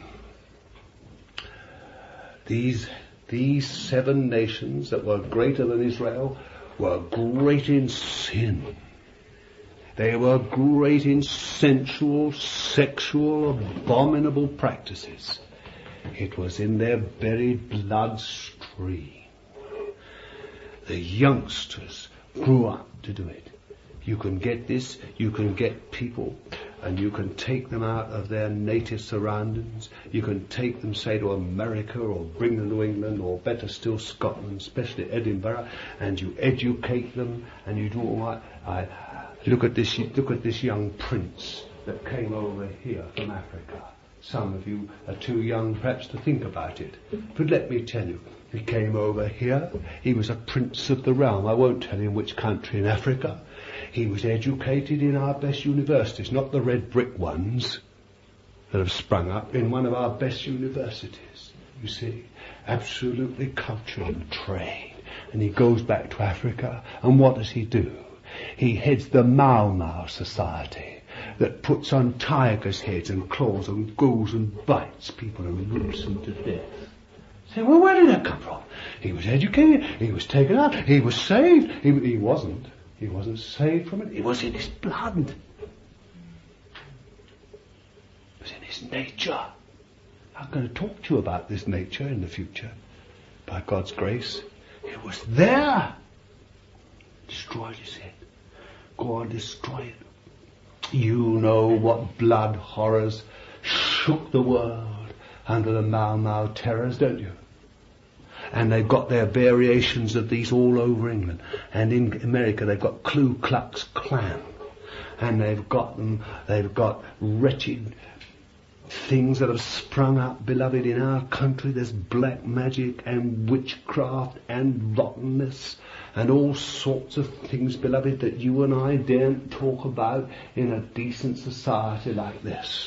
These 7 nations that were greater than Israel were great in sin. They were great in sensual, sexual, abominable practices. It was in their very bloodstream. The youngsters grew up to do it. You can get this, you can get people, and you can take them out of their native surroundings. You can take them, say, to America, or bring them to England, or better still Scotland, especially Edinburgh, and you educate them, and you do all that. Look at this young prince that came over here from Africa. Some of you are too young perhaps to think about it. But let me tell you, he came over here. He was a prince of the realm. I won't tell you which country in Africa. He was educated in our best universities, not the red brick ones that have sprung up, in one of our best universities. You see, absolutely cultured and trained. And he goes back to Africa, and what does he do? He heads the Mau Mau Society that puts on tigers' heads and claws and goes and bites people and rips them to death. Say, well, where did that come from? He was educated, he was taken out, he was saved. He wasn't. He wasn't saved from it. It was in his blood. It was in his nature. I'm going to talk to you about this nature in the future. By God's grace, it was there. Destroyed, he said. Go on, destroy it. You know what blood horrors shook the world under the Mau Mau terrors, don't you? And they've got their variations of these all over England. And in America they've got Ku Klux Klan. And they've got wretched things that have sprung up, beloved, in our country. There's black magic and witchcraft and rottenness and all sorts of things, beloved, that you and I daren't talk about in a decent society like this.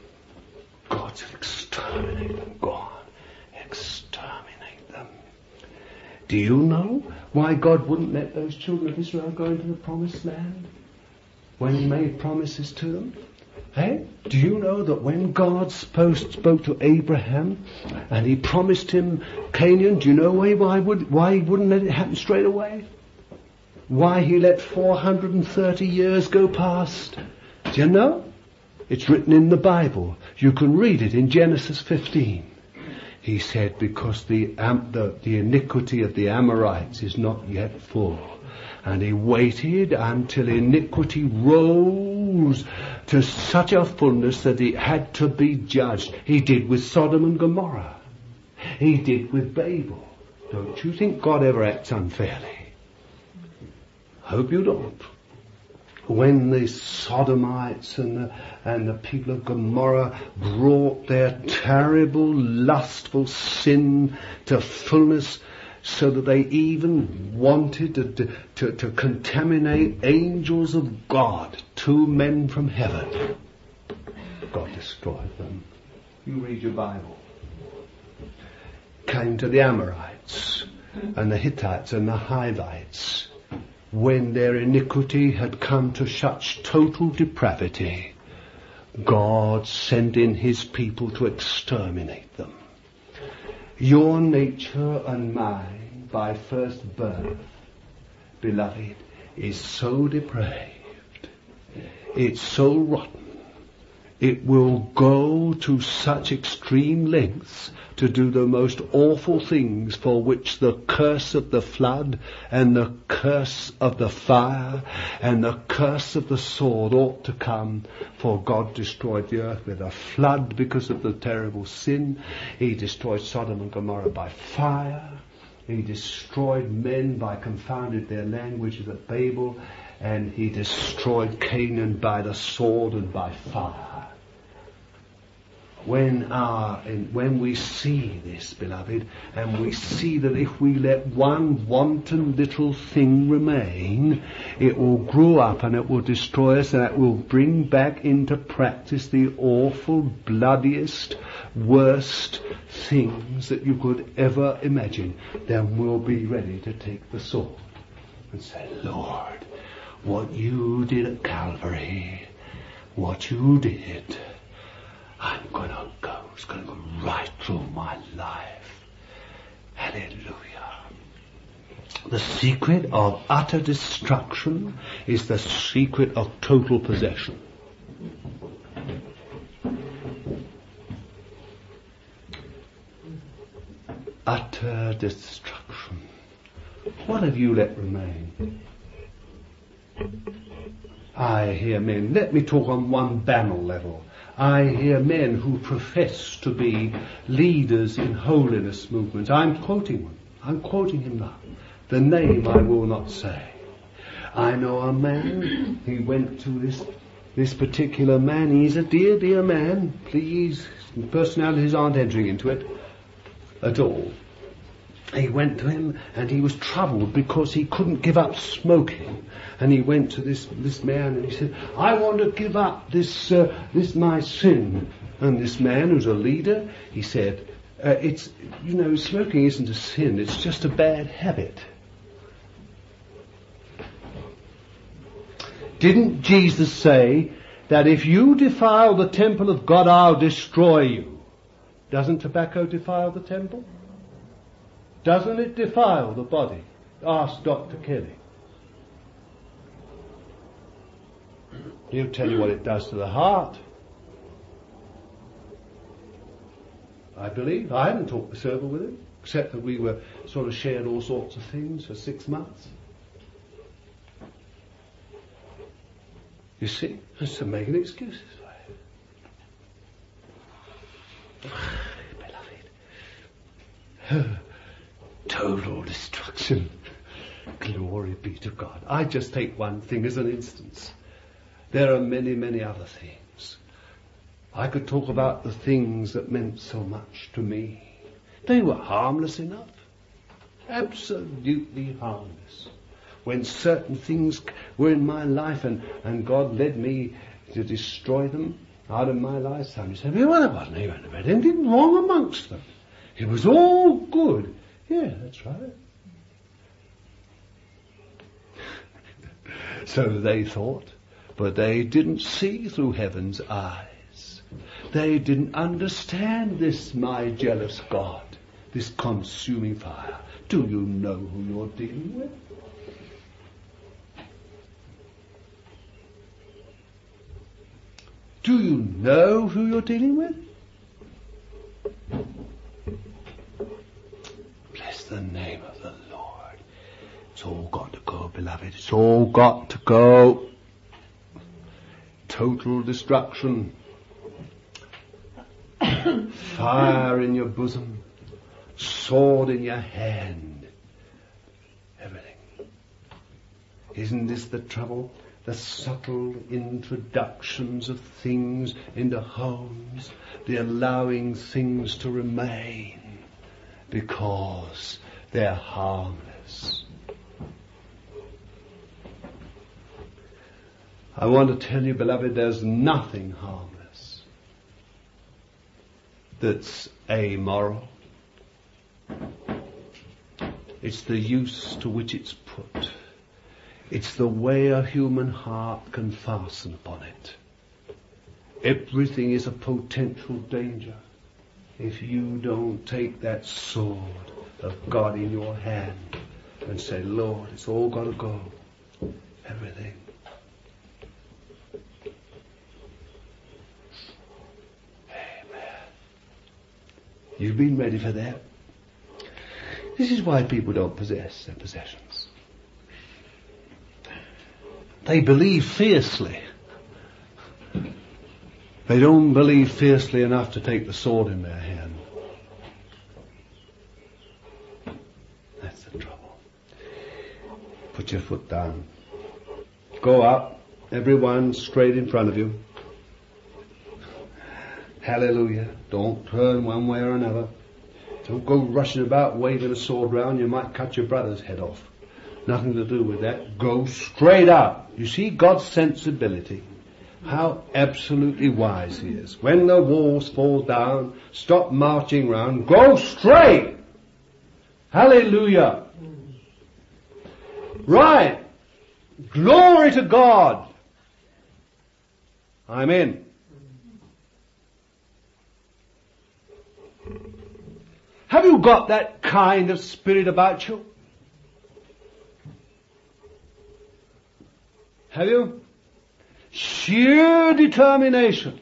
God said, exterminate them. Go on, exterminate them. Do you know why God wouldn't let those children of Israel go into the promised land when he made promises to them? Hey, do you know that when God spoke to Abraham and he promised him Canaan, do you know why he wouldn't let it happen straight away? Why he let 430 years go past? Do you know? It's written in the Bible. You can read it in Genesis 15. He said, because the iniquity of the Amorites is not yet full. And he waited until iniquity rose to such a fullness that it had to be judged. He did with Sodom and Gomorrah. He did with Babel. Don't you think God ever acts unfairly? Hope you don't. When the Sodomites and the people of Gomorrah brought their terrible, lustful sin to fullness, so that they even wanted to contaminate angels of God, 2 men from heaven. God destroyed them. You read your Bible. Came to the Amorites and the Hittites and the Hivites. When their iniquity had come to such total depravity, God sent in his people to exterminate them. Your nature and mine, by first birth, beloved, is so depraved, it's so rotten, it will go to such extreme lengths to do the most awful things for which the curse of the flood and the curse of the fire and the curse of the sword ought to come. For God destroyed the earth with a flood because of the terrible sin. He destroyed Sodom and Gomorrah by fire. He destroyed men by confounded their languages at Babel. And he destroyed Canaan by the sword and by fire. When we see this, beloved, and we see that if we let one wanton little thing remain, it will grow up and it will destroy us, and it will bring back into practice the awful, bloodiest, worst things that you could ever imagine, then we'll be ready to take the sword and say, Lord, what you did at Calvary, what you did, I'm going to go. It's going to go right through my life. Hallelujah. The secret of utter destruction is the secret of total possession. Utter destruction. What have you let remain? I hear men, let me talk on one banal level. I hear men who profess to be leaders in holiness movements. I'm quoting one. I'm quoting him now. The name I will not say. I know a man, he went to this particular man. He's a dear, dear man. Please, personalities aren't entering into it at all. He went to him and he was troubled because he couldn't give up smoking. And he went to this man and he said, I want to give up this my sin. And this man, who's a leader, he said, smoking isn't a sin, it's just a bad habit. Didn't Jesus say that if you defile the temple of God, I'll destroy you? Doesn't tobacco defile the temple? Doesn't it defile the body? Ask Dr. Kelly. He'll tell you what it does to the heart. I believe. I hadn't talked this over with him, except that we were sort of shared all sorts of things for 6 months. You see, that's to making excuses for it. Beloved, total destruction. Glory be to God. I just take one thing as an instance. There are many, many other things. I could talk about the things that meant so much to me. They were harmless enough. Absolutely harmless. When certain things were in my life and God led me to destroy them out of my life, somebody said, well, there wasn't even anything wrong amongst them. It was all good. Yeah, that's right. So they thought, but they didn't see through heaven's eyes. They didn't understand this, my jealous God, this consuming fire. Do you know who you're dealing with? Do you know who you're dealing with? Bless the name of the Lord. It's all got to go, beloved. It's all got to go. Total destruction. Fire in your bosom. Sword in your hand. Everything. Isn't this the trouble? The subtle introductions of things into homes, the allowing things to remain because they're harmless. I want to tell you, beloved, there's nothing harmless that's amoral. It's the use to which it's put. It's the way a human heart can fasten upon it. Everything is a potential danger if you don't take that sword of God in your hand and say, Lord, it's all got to go. Everything. Amen. You've been ready for that? This is why people don't possess their possessions. They believe fiercely. They don't believe fiercely enough to take the sword in their hand. That's the trouble. Put your foot down. Go up, everyone straight in front of you. Hallelujah. Don't turn one way or another. Don't go rushing about waving a sword round. You might cut your brother's head off. Nothing to do with that. Go straight up. You see God's sensibility. How absolutely wise he is. When the walls fall down, stop marching round. Go straight. Hallelujah. Right. Glory to God. I'm in. Have you got that kind of spirit about you? Have you? Sheer determination.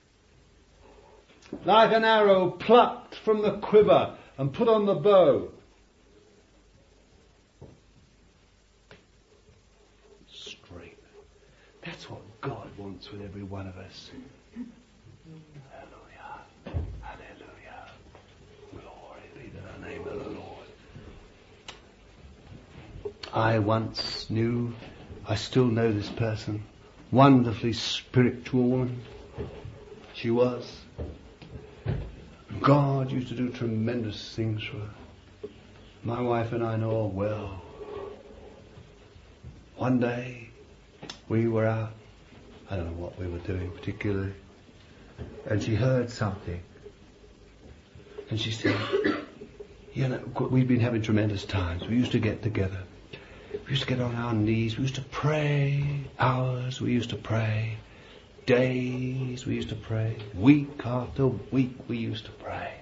Like an arrow plucked from the quiver and put on the bow. Straight. That's what God wants with every one of us. Hallelujah. Hallelujah. Glory be to the name of the Lord. I once knew, I still know this person, wonderfully spiritual woman. She was. God used to do tremendous things for her. My wife and I know her well. One day, we were out, I don't know what we were doing particularly, and she heard something. And she said, you know, we've been having tremendous times. We used to get together. We used to get on our knees. We used to pray. Hours we used to pray. Days we used to pray. Week after week we used to pray.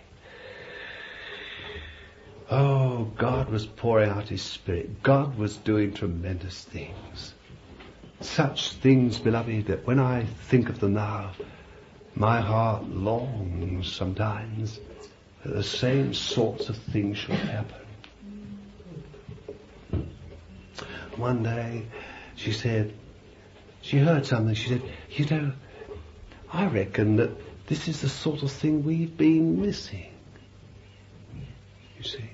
Oh, God was pouring out His Spirit. God was doing tremendous things. Such things, beloved, that when I think of them now, my heart longs sometimes that the same sorts of things should happen. One day, she said, she heard something, she said, you know, I reckon that this is the sort of thing we've been missing. You see.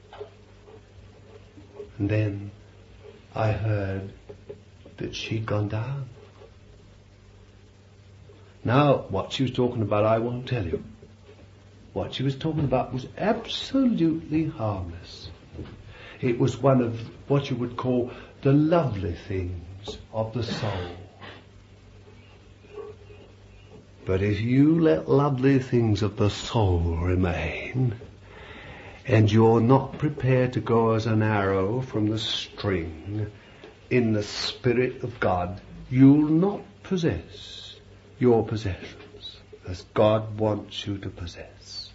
And then I heard that she'd gone down. Now, what she was talking about, I won't tell you. What she was talking about was absolutely harmless. It was one of what you would call the lovely things of the soul. But if you let lovely things of the soul remain, and you're not prepared to go as an arrow from the string in the Spirit of God, you'll not possess your possessions as God wants you to possess.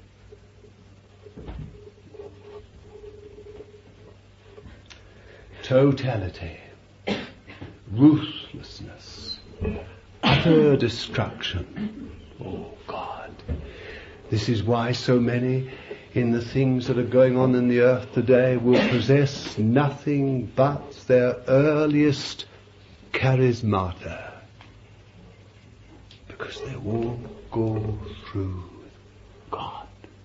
Totality, ruthlessness, utter destruction. Oh God. This is why so many in the things that are going on in the earth today will possess nothing but their earliest charismata, because they won't go through God.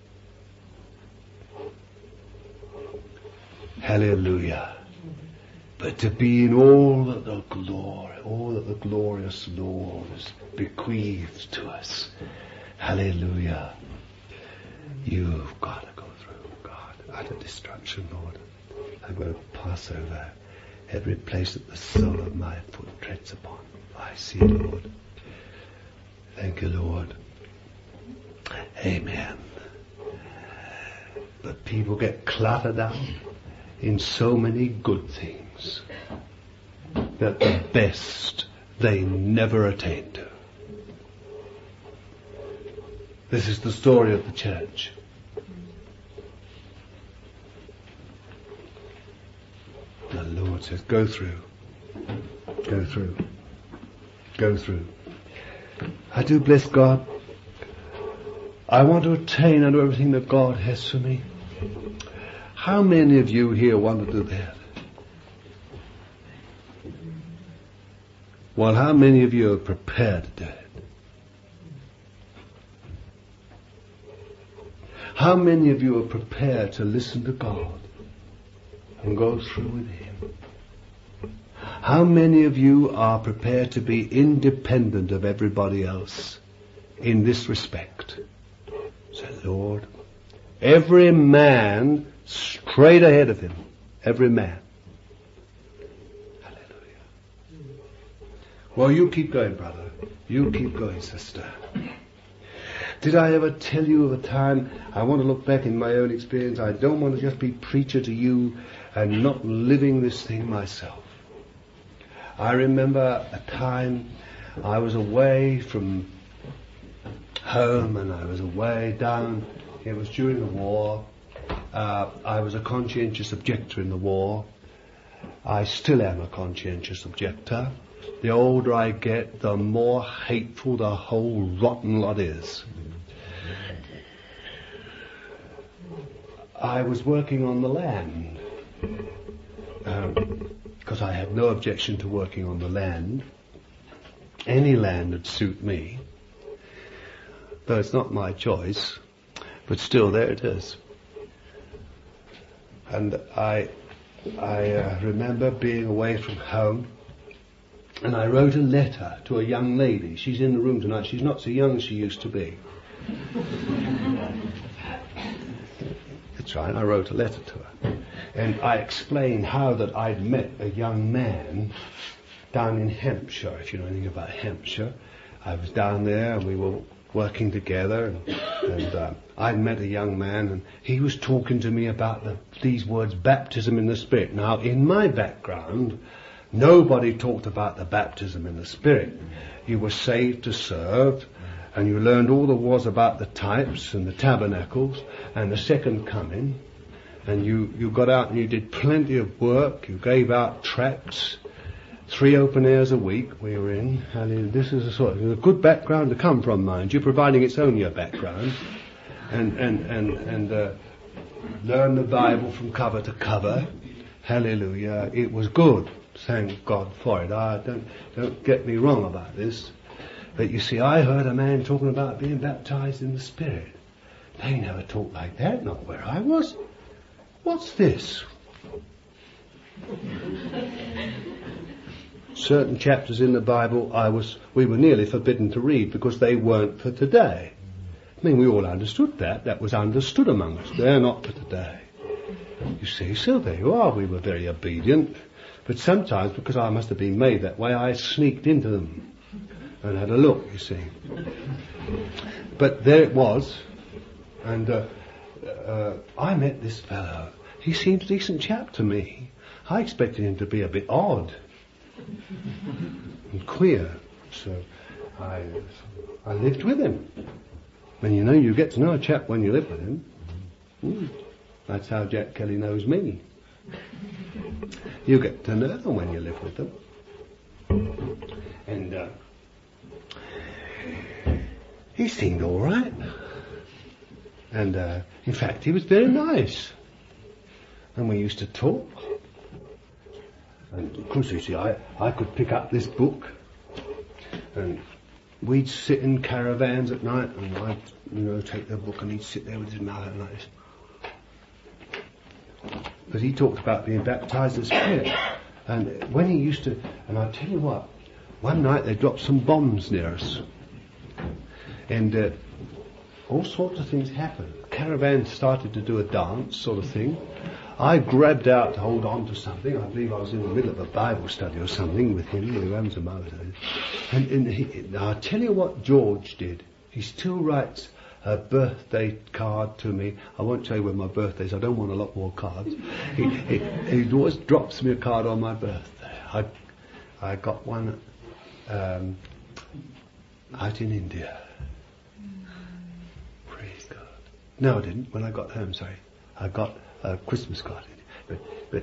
Hallelujah. But to be in all that the glory, all that the glorious Lord has bequeathed to us. Hallelujah. You've got to go through God. Utter destruction, Lord. I'm going to pass over every place that the sole of my foot treads upon. I see, Lord. Thank you, Lord. Amen. But people get cluttered up in so many good things that the best they never attain to. This is the story of the church. The Lord says, go through. Go through. Go through. I do bless God. I want to attain unto everything that God has for me. How many of you here want to do that? Well, how many of you are prepared to do it? How many of you are prepared to listen to God and go through with Him? How many of you are prepared to be independent of everybody else in this respect? Say, Lord, every man straight ahead of him. Every man. Hallelujah. Well, you keep going, brother. You keep going, sister. Did I ever tell you of a time, I want to look back in my own experience, I don't want to just be preacher to you and not living this thing myself. I remember a time I was away from home and I was away down, it was during the war. I was a conscientious objector in the war. I still am a conscientious objector. The older I get, the more hateful the whole rotten lot is. I was working on the land, because I had no objection to working on the land. Any land would suit me, though it's not my choice, but still there it is. And I remember being away from home, and I wrote a letter to a young lady. She's in the room tonight. She's not so young as she used to be. That's right, I wrote a letter to her. And I explained how that I'd met a young man down in Hampshire, if you know anything about Hampshire. I was down there and we were working together, and I'd met a young man, and he was talking to me about these words, baptism in the Spirit. Now, in my background, nobody talked about the baptism in the Spirit. You were saved to serve, and you learned all there was about the types and the tabernacles and the second coming, and you got out and you did plenty of work. You gave out tracts. 3 open airs a week we were in. And this is a good background to come from, mind you, providing it's only a background. and learn the Bible from cover to cover. Hallelujah. It was good. Thank God for it. Don't get me wrong about this. But you see, I heard a man talking about being baptized in the Spirit. They never talked like that, not where I was. What's this? Certain chapters in the Bible we were nearly forbidden to read because they weren't for today. I mean, we all understood that. That was understood among us. They're not for today. You see, so there you are. We were very obedient. But sometimes, because I must have been made that way, I sneaked into them and had a look, you see. But there it was. And I met this fellow. He seemed a decent chap to me. I expected him to be a bit odd and queer. So I lived with him. And you know, you get to know a chap when you live with him. That's how Jack Kelly knows me. You get to know them when you live with them. And he seemed all right. And in fact, he was very nice. And we used to talk. And of course, you see, I could pick up this book. And we'd sit in caravans at night, and I'd, take the book, and he'd sit there with his mouth like this. Because he talked about being baptized in the Spirit. And when he used to, and I'll tell you what, one night they dropped some bombs near us. And all sorts of things happened. The caravan started to do a dance sort of thing. I grabbed out to hold on to something. I believe I was in the middle of a Bible study or something with him. He runs a motor. And I'll tell you what George did. He still writes a birthday card to me. I won't tell you when my birthday is. I don't want a lot more cards. He always drops me a card on my birthday. I got one out in India. Praise God. No, I didn't. When I got home, sorry. I got a Christmas card. But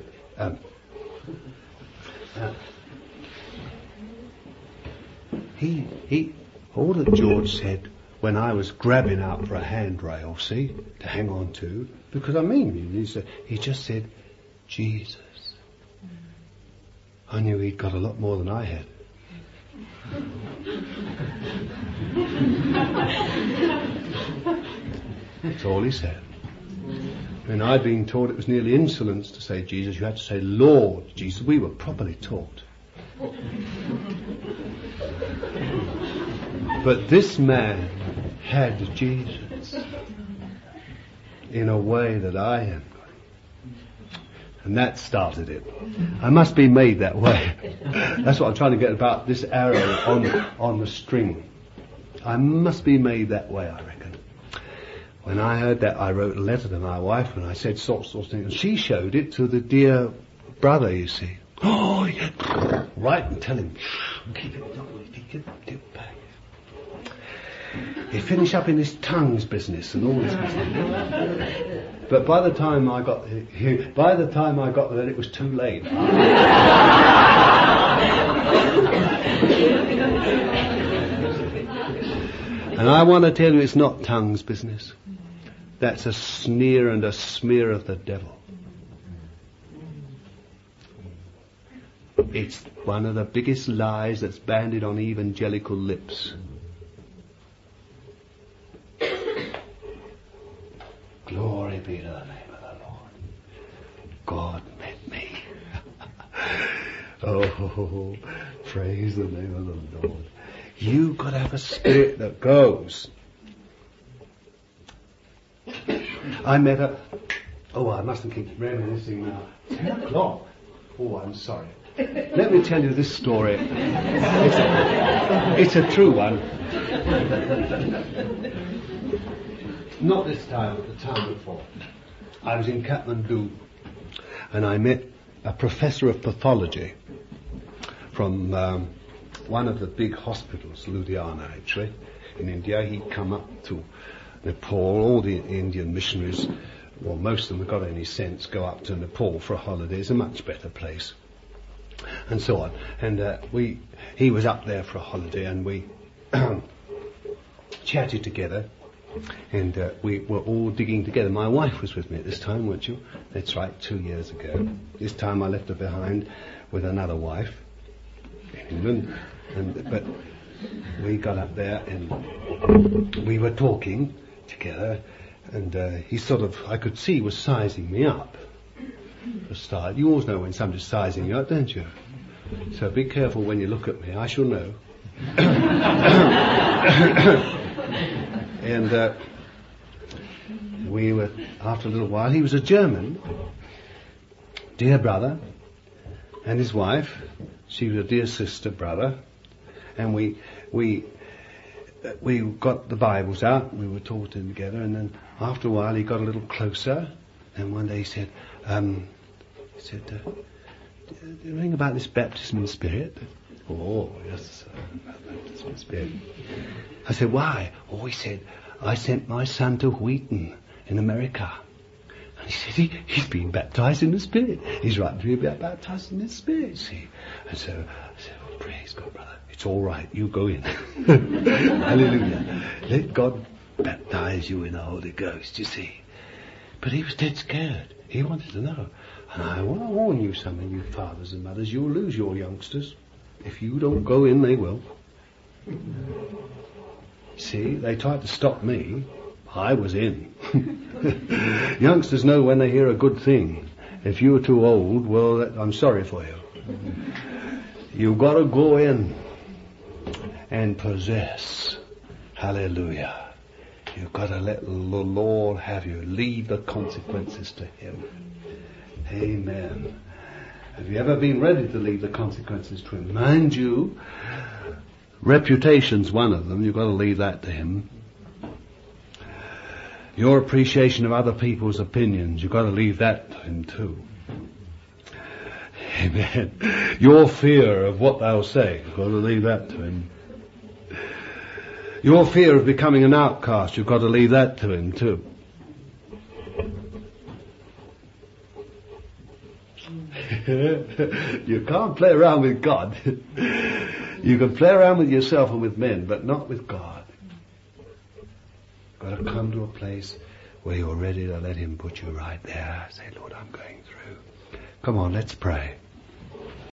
all that George said when I was grabbing out for a handrail, see, to hang on to, because he just said, Jesus. I knew he'd got a lot more than I had. That's all he said. And I'd been taught it was nearly insolence to say Jesus. You had to say Lord Jesus. We were properly taught. But this man had Jesus in a way that I hadn't got it. And that started it. I must be made that way. That's what I'm trying to get about this arrow on the string. I must be made that way, I reckon. When I heard that, I wrote a letter to my wife and I said sorts of things. And she showed it to the dear brother, you see. Oh, yeah. Right, and tell him. Keep it back. He finished up in this tongues business and all this business. But by the time I got there, it was too late. And I want to tell you, it's not tongues business. That's a sneer and a smear of the devil. It's one of the biggest lies that's bandied on evangelical lips. Glory be to the name of the Lord. God met me. Oh, praise the name of the Lord. You've got to have a spirit that goes. I met her. Oh, I mustn't keep reminiscing now. 10 o'clock. Oh, I'm sorry. Let me tell you this story. It's a true one. Not this time, but the time before. I was in Kathmandu and I met a professor of pathology from one of the big hospitals, Ludhiana actually, in India. He'd come up to Nepal. All the Indian missionaries, well, most of them have got any sense, go up to Nepal for a holiday. It's a much better place. And so on. And he was up there for a holiday and we chatted together. And we were all digging together. My wife was with me at this time, weren't you? That's right, 2 years ago. This time I left her behind with another wife in England. But we got up there and we were talking together, and he sort of, I could see, was sizing me up. For a start. You always know when somebody's sizing you up, don't you? So be careful when you look at me. I shall know. And we were, after a little while, he was a German, dear brother, and his wife. She was a dear sister, brother, and we got the Bibles out. And we were talking together, and then after a while, he got a little closer. And one day he said, do you think about this baptism in the Spirit? Oh, yes, baptism in the Spirit. I said, why? Oh, he said, I sent my son to Wheaton in America. And he said, he's been baptized in the Spirit. He's right to be baptized in the Spirit, see. And so I said, oh, praise God, brother. It's all right. You go in. Hallelujah. Let God baptize you in the Holy Ghost, you see. But he was dead scared. He wanted to know. And I want to warn you, some of you fathers and mothers, you'll lose your youngsters. If you don't go in, they will. See, they tried to stop me. I was in. Youngsters know when they hear a good thing. If you're too old, well, I'm sorry for you. You've got to go in and possess. Hallelujah. You've got to let the Lord have you. Leave the consequences to Him. Amen. Have you ever been ready to leave the consequences to Him? Mind you, reputation's one of them. You've got to leave that to Him. Your appreciation of other people's opinions, you've got to leave that to Him too. Amen. Your fear of what they'll say, you've got to leave that to Him. Your fear of becoming an outcast, you've got to leave that to Him too. You can't play around with God. You can play around with yourself and with men, but not with God. You've got to come to a place where you're ready to let Him put you right there. Say, Lord, I'm going through. Come on, let's pray.